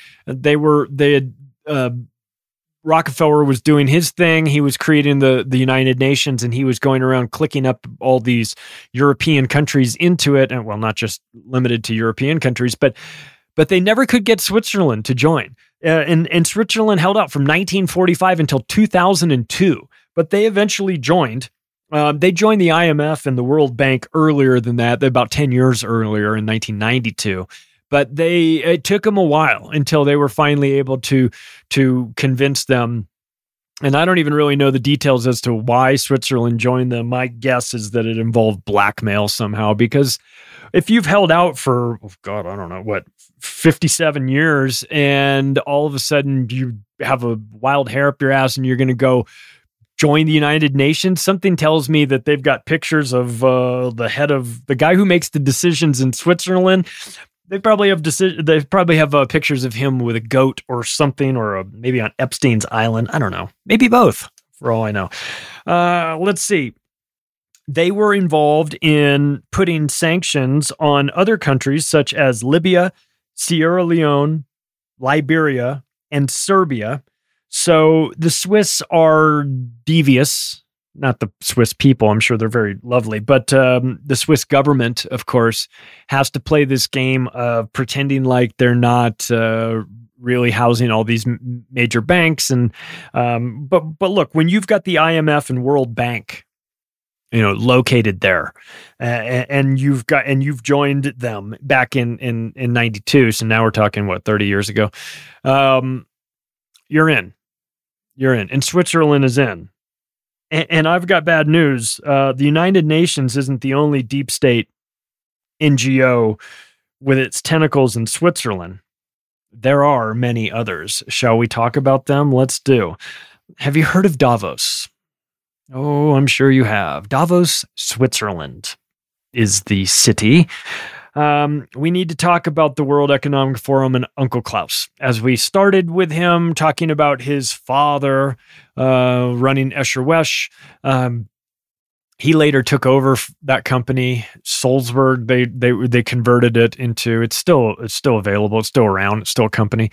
Rockefeller was doing his thing. He was creating the United Nations, and he was going around clicking up all these European countries into it. And well, not just limited to European countries, but they never could get Switzerland to join. And Switzerland held out from 1945 until 2002, but they eventually joined. They joined the IMF and the World Bank earlier than that, about 10 years earlier in 1992. But it took them a while until they were finally able to convince them. And I don't even really know the details as to why Switzerland joined them. My guess is that it involved blackmail somehow, because if you've held out for, 57 years, and all of a sudden you have a wild hair up your ass and you're going to go join the United Nations, something tells me that they've got pictures of the guy who makes the decisions in Switzerland. They probably have pictures of him with a goat or something, or maybe on Epstein's Island. I don't know. Maybe both, for all I know. Let's see. They were involved in putting sanctions on other countries such as Libya, Sierra Leone, Liberia, and Serbia. So the Swiss are devious. Not the Swiss people, I'm sure they're very lovely, but the Swiss government, of course, has to play this game of pretending like they're not really housing all these major banks. And but look, when you've got the IMF and World Bank, located there, and you've joined them back in 92. So now we're talking 30 years ago. You're in, and Switzerland is in. And I've got bad news. The United Nations isn't the only deep state NGO with its tentacles in Switzerland. There are many others. Shall we talk about them? Let's do. Have you heard of Davos? Oh, I'm sure you have. Davos, Switzerland is the city. We need to talk about the World Economic Forum and Uncle Klaus. As we started with him talking about his father running Escher Wesch, he later took over that company, Sulzberg. They converted it into it's still available. It's still around. It's still a company.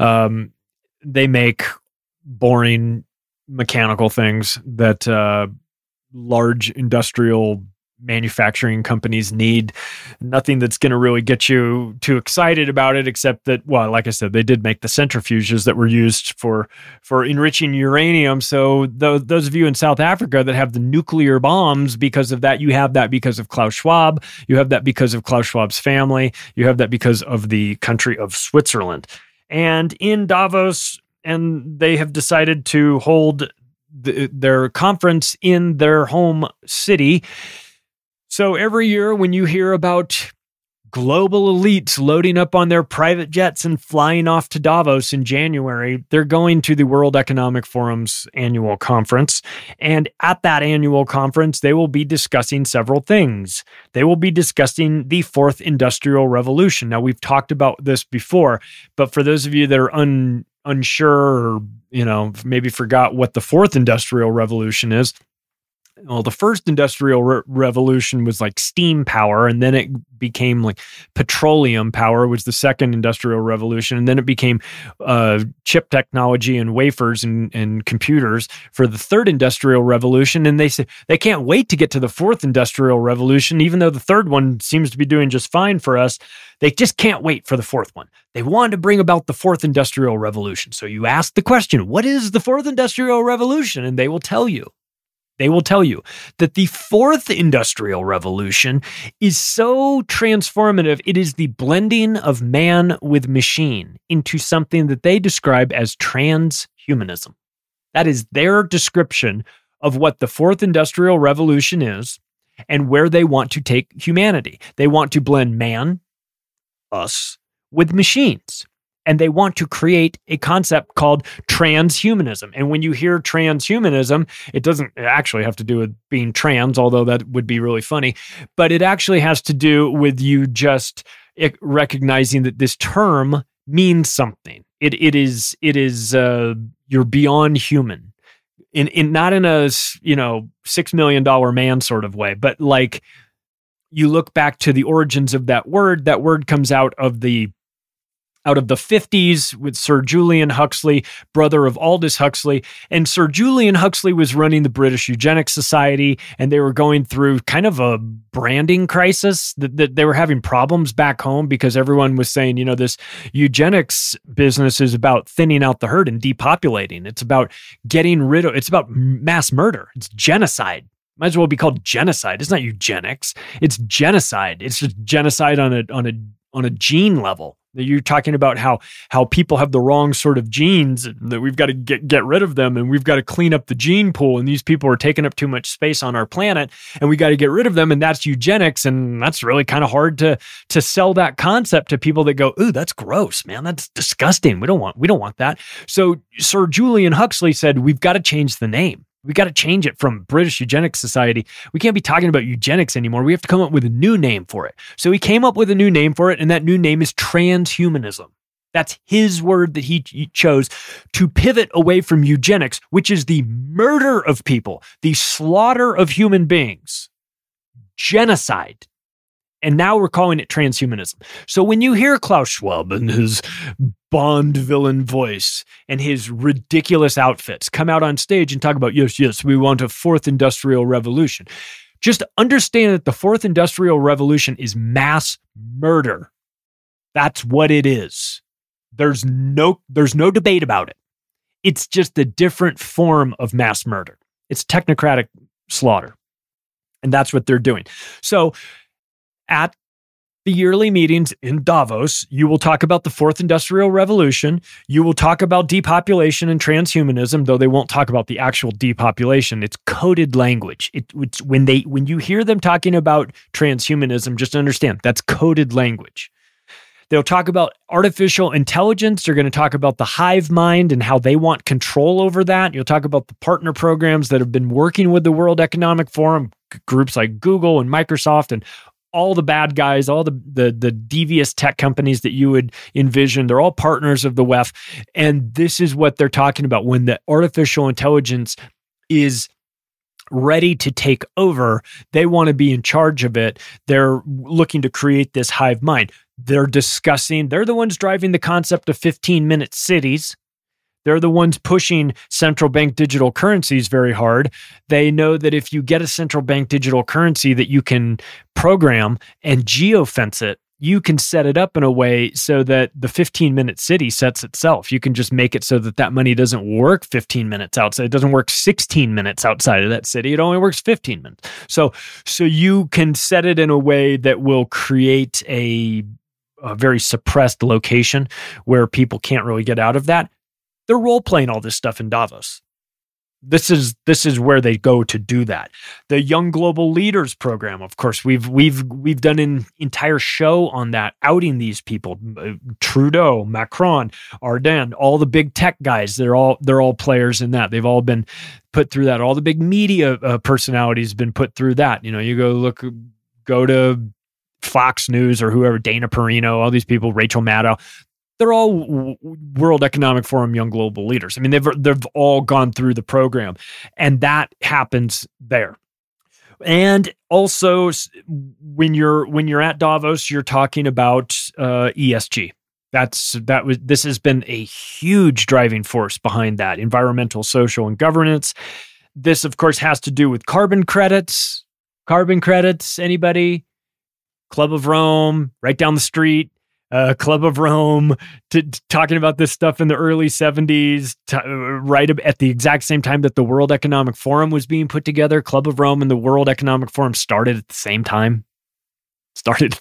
They make boring mechanical things that large industrial manufacturing companies need. Nothing that's going to really get you too excited about it, except that, well, like I said, they did make the centrifuges that were used for enriching uranium. So those of you in South Africa that have the nuclear bombs, because of that, you have that because of Klaus Schwab. You have that because of Klaus Schwab's family. You have that because of the country of Switzerland. And in Davos, and they have decided to hold their conference in their home city. So every year when you hear about global elites loading up on their private jets and flying off to Davos in January, they're going to the World Economic Forum's annual conference. And at that annual conference, they will be discussing several things. They will be discussing the Fourth Industrial Revolution. Now, we've talked about this before, but for those of you that are unsure or, maybe forgot what the fourth industrial revolution is. Well, the first industrial revolution was like steam power, and then it became like petroleum power was the second industrial revolution, and then it became chip technology and wafers and computers for the third industrial revolution. And they say they can't wait to get to the fourth industrial revolution, even though the third one seems to be doing just fine for us. They just can't wait for the fourth one. They wanted to bring about the fourth industrial revolution. So you ask the question, what is the fourth industrial revolution? And they will tell you. They will tell you that the fourth industrial revolution is so transformative. It is the blending of man with machine into something that they describe as transhumanism. That is their description of what the fourth industrial revolution is and where they want to take humanity. They want to blend man, us, with machines. And they want to create a concept called transhumanism. And when you hear transhumanism, it doesn't actually have to do with being trans, although that would be really funny. But it actually has to do with you just recognizing that this term means something. It is you're beyond human. Not in a $6 million man sort of way, but like you look back to the origins of that word. That word comes out of the 50s with Sir Julian Huxley, brother of Aldous Huxley. And Sir Julian Huxley was running the British Eugenics Society, and they were going through kind of a branding crisis that they were having problems back home because everyone was saying, this eugenics business is about thinning out the herd and depopulating. It's about it's about mass murder. It's genocide. Might as well be called genocide. It's not eugenics. It's genocide. It's just genocide on a gene level. You're talking about how people have the wrong sort of genes, that we've got to get rid of them, and we've got to clean up the gene pool, and these people are taking up too much space on our planet, and we got to get rid of them, and that's eugenics. And that's really kind of hard to sell that concept to people that go, ooh, that's gross, man. That's disgusting. We don't want that. So Sir Julian Huxley said, we've got to change the name. We got to change it from British Eugenics Society. We can't be talking about eugenics anymore. We have to come up with a new name for it. So he came up with a new name for it, and that new name is transhumanism. That's his word that he chose to pivot away from eugenics, which is the murder of people, the slaughter of human beings, genocide. And now we're calling it transhumanism. So when you hear Klaus Schwab and his Bond villain voice and his ridiculous outfits come out on stage and talk about, yes, we want a fourth industrial revolution, just understand that the fourth industrial revolution is mass murder. That's what it is. There's no debate about it. It's just a different form of mass murder. It's technocratic slaughter. And that's what they're doing. So at the yearly meetings in Davos, you will talk about the fourth industrial revolution. You will talk about depopulation and transhumanism, though they won't talk about the actual depopulation. It's coded language. It's when you hear them talking about transhumanism, just understand that's coded language. They'll talk about artificial intelligence. They're going to talk about the hive mind and how they want control over that. You'll talk about the partner programs that have been working with the World Economic Forum, groups like Google and Microsoft and all the bad guys, all the devious tech companies that you would envision. They're all partners of the WEF. And this is what they're talking about. When the artificial intelligence is ready to take over, they want to be in charge of it. They're looking to create this hive mind. They're the ones driving the concept of 15-minute cities. They're the ones pushing central bank digital currencies very hard. They know that if you get a central bank digital currency that you can program and geofence it, you can set it up in a way so that the 15-minute city sets itself. You can just make it so that money doesn't work 15 minutes outside. It doesn't work 16 minutes outside of that city. It only works 15 minutes. So you can set it in a way that will create a very suppressed location where people can't really get out of that. They're role-playing all this stuff in Davos. This is where they go to do that. The Young Global Leaders program, of course, we've done an entire show on that, outing these people. Trudeau, Macron, Arden, all the big tech guys. They're all players in that. They've all been put through that. All the big media personalities have been put through that. You go to Fox News or whoever, Dana Perino, all these people, Rachel Maddow. they're all World Economic Forum Young Global Leaders. I mean, they've all gone through the program, and that happens there. And also, when you're at Davos, you're talking about ESG. This has been a huge driving force behind that: environmental, social, and governance. This, of course, has to do with carbon credits. Carbon credits, anybody? Club of Rome, right down the street. Club of Rome, talking about this stuff in the early 70s, right at the exact same time that the World Economic Forum was being put together. Club of Rome and the World Economic Forum started at the same time. Late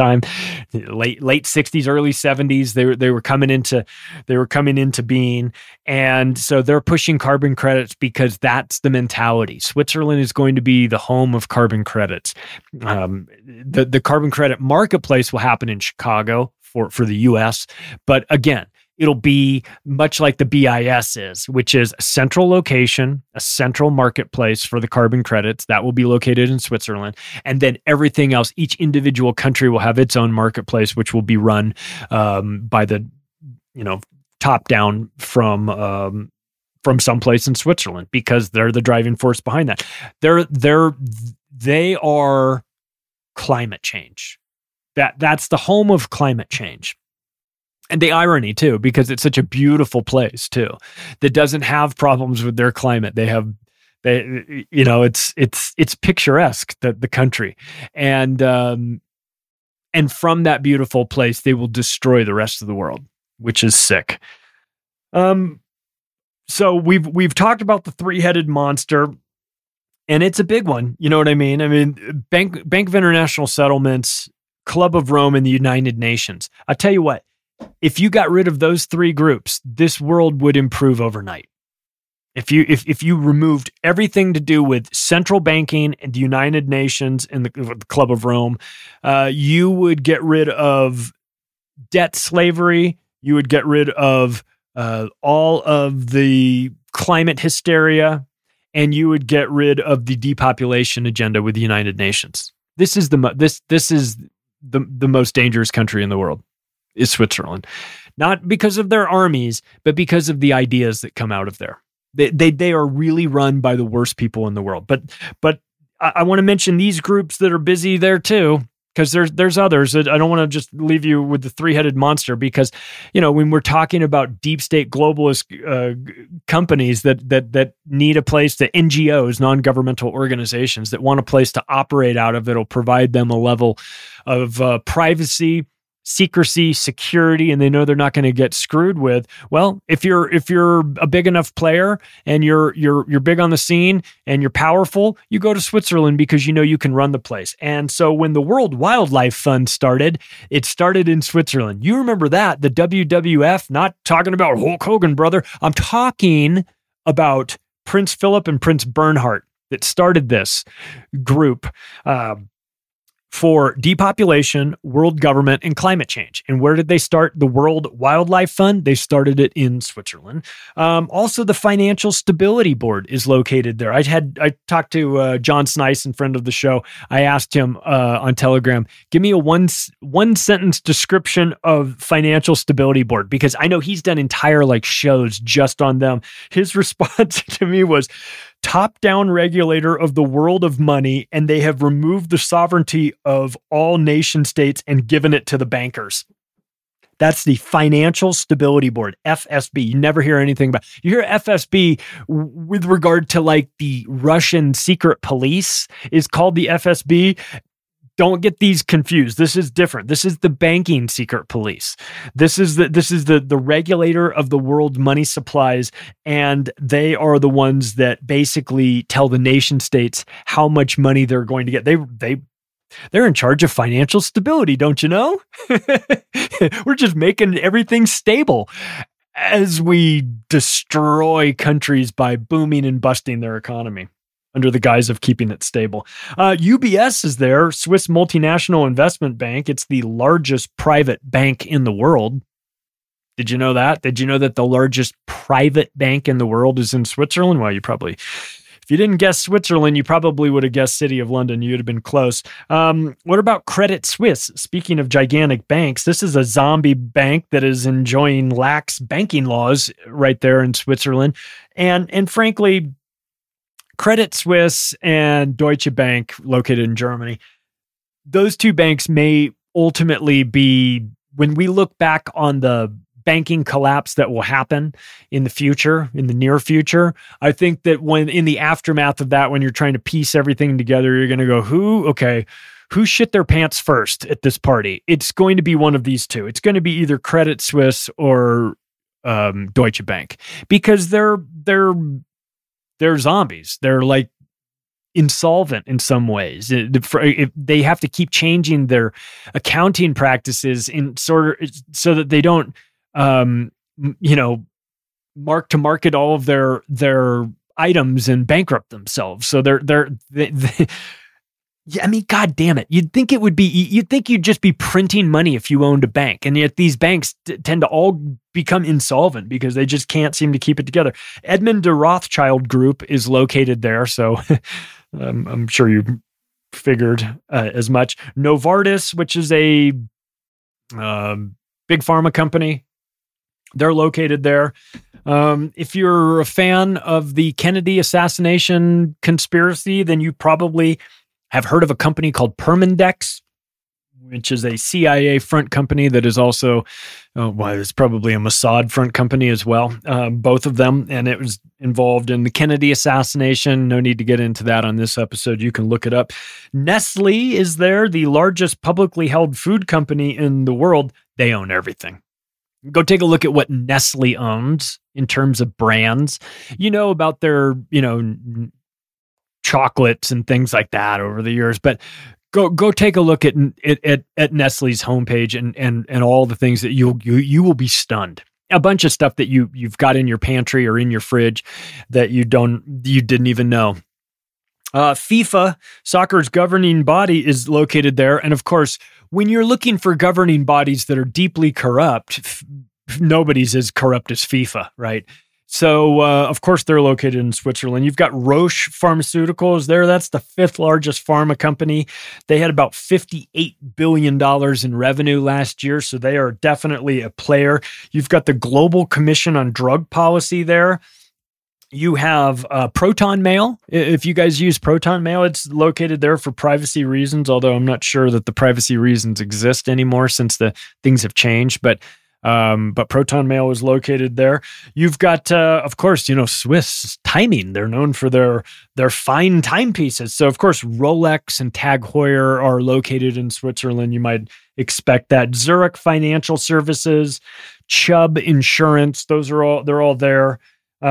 60s, early 70s, they were coming into being, and so they're pushing carbon credits because that's the mentality. Switzerland is going to be the home of carbon credits. The carbon credit marketplace will happen in Chicago for the U.S., but again, it'll be much like the BIS is, which is a central location, a central marketplace for the carbon credits that will be located in Switzerland. And then everything else, each individual country will have its own marketplace, which will be run by the, top down from someplace in Switzerland, because they're the driving force behind that. They are climate change. That's the home of climate change. And the irony too, because it's such a beautiful place too, that doesn't have problems with their climate. It's picturesque, the country. And from that beautiful place, they will destroy the rest of the world, which is sick. So we've talked about the three-headed monster, and it's a big one. You know what I mean? I mean, Bank of International Settlements, Club of Rome, and the United Nations. I'll tell you what. If you got rid of those three groups, this world would improve overnight. If you removed everything to do with central banking and the United Nations and the Club of Rome, you would get rid of debt slavery. You would get rid of all of the climate hysteria, and you would get rid of the depopulation agenda with the United Nations. This is the most dangerous country in the world. Is Switzerland, not because of their armies, but because of the ideas that come out of there. They are really run by the worst people in the world. But I want to mention these groups that are busy there too, because there's others. I don't want to just leave you with the three-headed monster, because when we're talking about deep state globalist companies that need a place, to NGOs, non-governmental organizations that want a place to operate out of, that'll provide them a level of privacy, secrecy, security, and they know they're not going to get screwed with. Well, if you're a big enough player and you're big on the scene and you're powerful, you go to Switzerland because you can run the place. And so when the World Wildlife Fund started, it started in Switzerland. You remember that, the WWF, not talking about Hulk Hogan, brother. I'm talking about Prince Philip and Prince Bernhard that started this group for depopulation, world government, and climate change. And where did they start the World Wildlife Fund? They started it in Switzerland. Also, the Financial Stability Board is located there. I talked to John Snyson, friend of the show. I asked him on Telegram, give me a one sentence description of Financial Stability Board, because I know he's done entire shows just on them. His response to me was, top-down regulator of the world of money, and they have removed the sovereignty of all nation states and given it to the bankers. That's the Financial Stability Board, FSB. You never hear anything about. You hear FSB with regard to the Russian secret police is called the FSB. Don't get these confused. This is different. This is the banking secret police. This is the regulator of the world's money supplies, and they are the ones that basically tell the nation states how much money they're going to get. They're in charge of financial stability, don't you know? We're just making everything stable as we destroy countries by booming and busting their economy under the guise of keeping it stable. UBS is there, Swiss Multinational Investment Bank. It's the largest private bank in the world. Did you know that? Did you know that the largest private bank in the world is in Switzerland? Well, you probably If you didn't guess Switzerland, you probably would have guessed City of London. You'd have been close. What about Credit Suisse? Speaking of gigantic banks, this is a zombie bank that is enjoying lax banking laws right there in Switzerland. And frankly, Credit Suisse and Deutsche Bank, located in Germany, those two banks may ultimately be, when we look back on the banking collapse that will happen in the future, in the near future, I think that when in the aftermath of that, when you're trying to piece everything together, you're going to go, who shit their pants first at this party? It's going to be one of these two. It's going to be either Credit Suisse or Deutsche Bank, because they're zombies. They're like insolvent in some ways. If they have to keep changing their accounting practices in sort of so that they don't mark to market all of their items and bankrupt themselves. So they yeah, I mean, God damn it. You'd think you'd just be printing money if you owned a bank. And yet these banks tend to all become insolvent because they just can't seem to keep it together. Edmund de Rothschild Group is located there. So I'm sure you figured as much. Novartis, which is a big pharma company, they're located there. If you're a fan of the Kennedy assassination conspiracy, then you probably have heard of a company called Permindex, which is a CIA front company that is also, it's probably a Mossad front company as well, both of them. And it was involved in the Kennedy assassination. No need to get into that on this episode. You can look it up. Nestle is there, the largest publicly held food company in the world. They own everything. Go take a look at what Nestle owns in terms of brands. You know about their, chocolates and things like that over the years, but go take a look at Nestle's homepage and all the things that you will be stunned. A bunch of stuff that you've got in your pantry or in your fridge that you didn't even know. FIFA, soccer's governing body, is located there, and of course, when you're looking for governing bodies that are deeply corrupt, nobody's as corrupt as FIFA, right? So, of course, they're located in Switzerland. You've got Roche Pharmaceuticals there. That's the 5th largest pharma company. They had about $58 billion in revenue last year, so they are definitely a player. You've got the Global Commission on Drug Policy there. You have Proton Mail. If you guys use Proton Mail, it's located there for privacy reasons, although I'm not sure that the privacy reasons exist anymore since the things have changed, but Proton Mail is located there. You've got, of course, Swiss timing. They're known for their fine timepieces. So, of course, Rolex and Tag Heuer are located in Switzerland. You might expect that. Zurich Financial Services, Chubb Insurance. They're all there.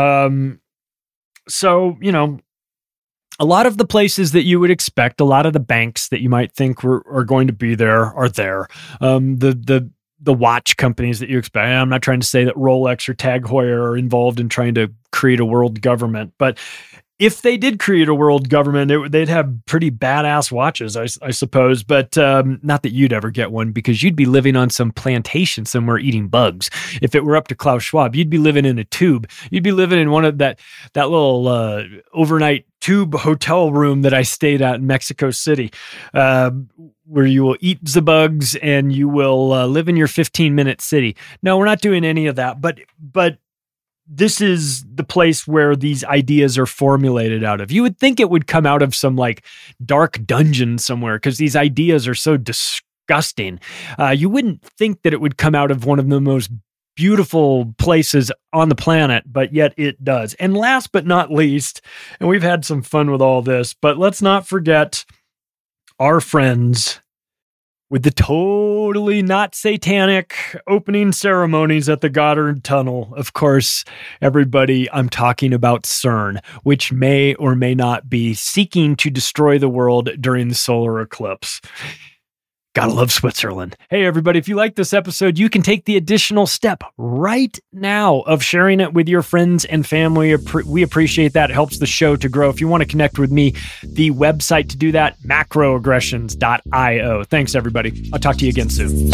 So, a lot of the places that you would expect, a lot of the banks that you might think are going to be there are there. The watch companies that you expect. I'm not trying to say that Rolex or Tag Heuer are involved in trying to create a world government, but if they did create a world government, they'd have pretty badass watches, I suppose. But not that you'd ever get one, because you'd be living on some plantation somewhere eating bugs. If it were up to Klaus Schwab, you'd be living in a tube. You'd be living in one of that little overnight tube hotel room that I stayed at in Mexico City, where you will eat the bugs and you will live in your 15-minute city. No, we're not doing any of that, but this is the place where these ideas are formulated out of. You would think it would come out of some like dark dungeon somewhere, because these ideas are so disgusting. You wouldn't think that it would come out of one of the most beautiful places on the planet, but yet it does. And last but not least, and we've had some fun with all this, but let's not forget our friends with the totally not satanic opening ceremonies at the Goddard Tunnel. Of course, everybody, I'm talking about CERN, which may or may not be seeking to destroy the world during the solar eclipse. Gotta love Switzerland. Hey, everybody, if you like this episode, you can take the additional step right now of sharing it with your friends and family. We appreciate that. It helps the show to grow. If you want to connect with me, the website to do that, macroaggressions.io. Thanks, everybody. I'll talk to you again soon.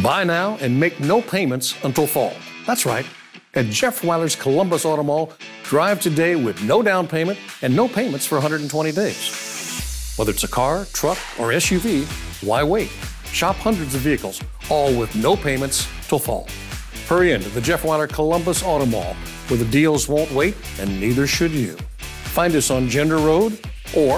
Buy now and make no payments until fall. That's right. At Jeff Weiler's Columbus Auto Mall, drive today with no down payment and no payments for 120 days. Whether it's a car, truck, or SUV, why wait? Shop hundreds of vehicles, all with no payments till fall. Hurry into the Jeff Weiler Columbus Auto Mall, where the deals won't wait and neither should you. Find us on Gender Road or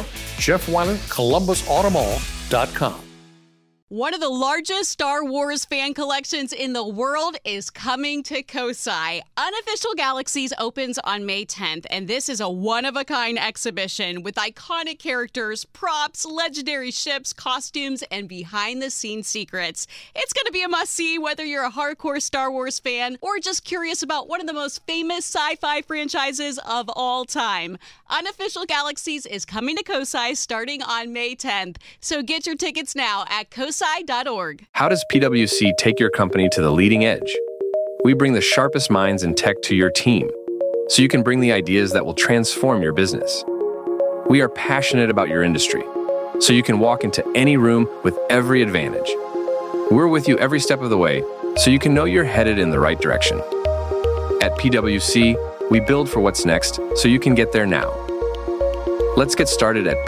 JeffWeilerColumbusAutomall.com. One of the largest Star Wars fan collections in the world is coming to Kosai. Unofficial Galaxies opens on May 10th, and this is a one-of-a-kind exhibition with iconic characters, props, legendary ships, costumes, and behind-the-scenes secrets. It's going to be a must-see whether you're a hardcore Star Wars fan or just curious about one of the most famous sci-fi franchises of all time. Unofficial Galaxies is coming to Kosai starting on May 10th, so get your tickets now at kosai.org. How does PwC take your company to the leading edge? We bring the sharpest minds in tech to your team, so you can bring the ideas that will transform your business. We are passionate about your industry, so you can walk into any room with every advantage. We're with you every step of the way, so you can know you're headed in the right direction. At PwC, we build for what's next, so you can get there now. Let's get started at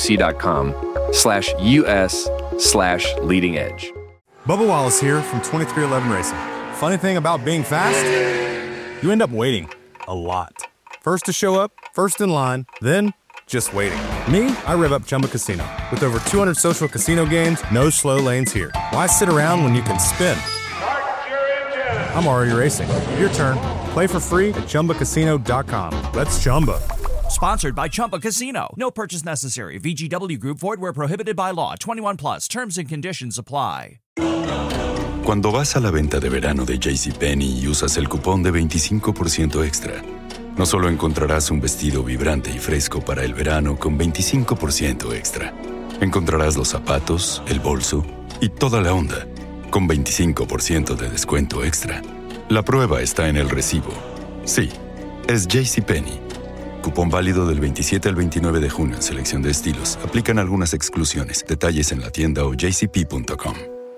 pwc.com/US/leading edge. Bubba Wallace here from 2311 Racing. Funny thing about being fast, you end up waiting a lot. First to show up, first in line, then just waiting. Me, I rev up Chumba Casino. With over 200 social casino games, no slow lanes here. Why sit around when you can spin? I'm already racing. Your turn. Play for free at ChumbaCasino.com. Let's Chumba. Sponsored by Chumba Casino. No purchase necessary. VGW Group. Void where prohibited by law. 21 plus. Terms and conditions apply. Cuando vas a la venta de verano de JCPenney y usas el cupón de 25% extra, no solo encontrarás un vestido vibrante y fresco para el verano con 25% extra. Encontrarás los zapatos, el bolso y toda la onda con 25% de descuento extra. La prueba está en el recibo. Sí, es JCPenney. Cupón válido del 27 al 29 de junio en selección de estilos. Aplican algunas exclusiones. Detalles en la tienda o jcp.com.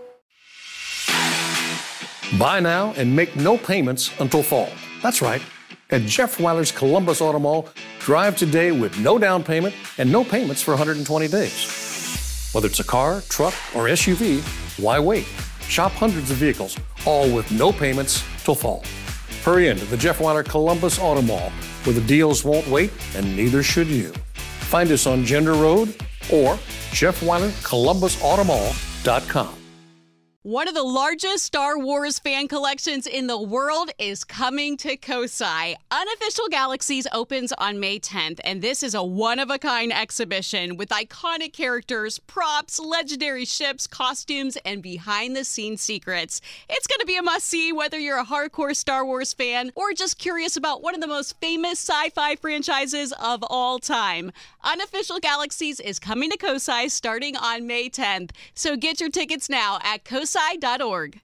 Buy now and make no payments until fall. That's right. At Jeff Weiler's Columbus Auto Mall, drive today with no down payment and no payments for 120 days. Whether it's a car, truck, or SUV, why wait? Shop hundreds of vehicles, all with no payments till fall. Hurry into the Jeff Weiler Columbus Auto Mall, where the deals won't wait and neither should you. Find us on Gender Road or JeffWeilerColumbusAutomall.com. One of the largest Star Wars fan collections in the world is coming to Kosai. Unofficial Galaxies opens on May 10th, and this is a one-of-a-kind exhibition with iconic characters, props, legendary ships, costumes, and behind-the-scenes secrets. It's going to be a must-see whether you're a hardcore Star Wars fan or just curious about one of the most famous sci-fi franchises of all time. Unofficial Galaxies is coming to Kosai starting on May 10th, so get your tickets now at kosai.org.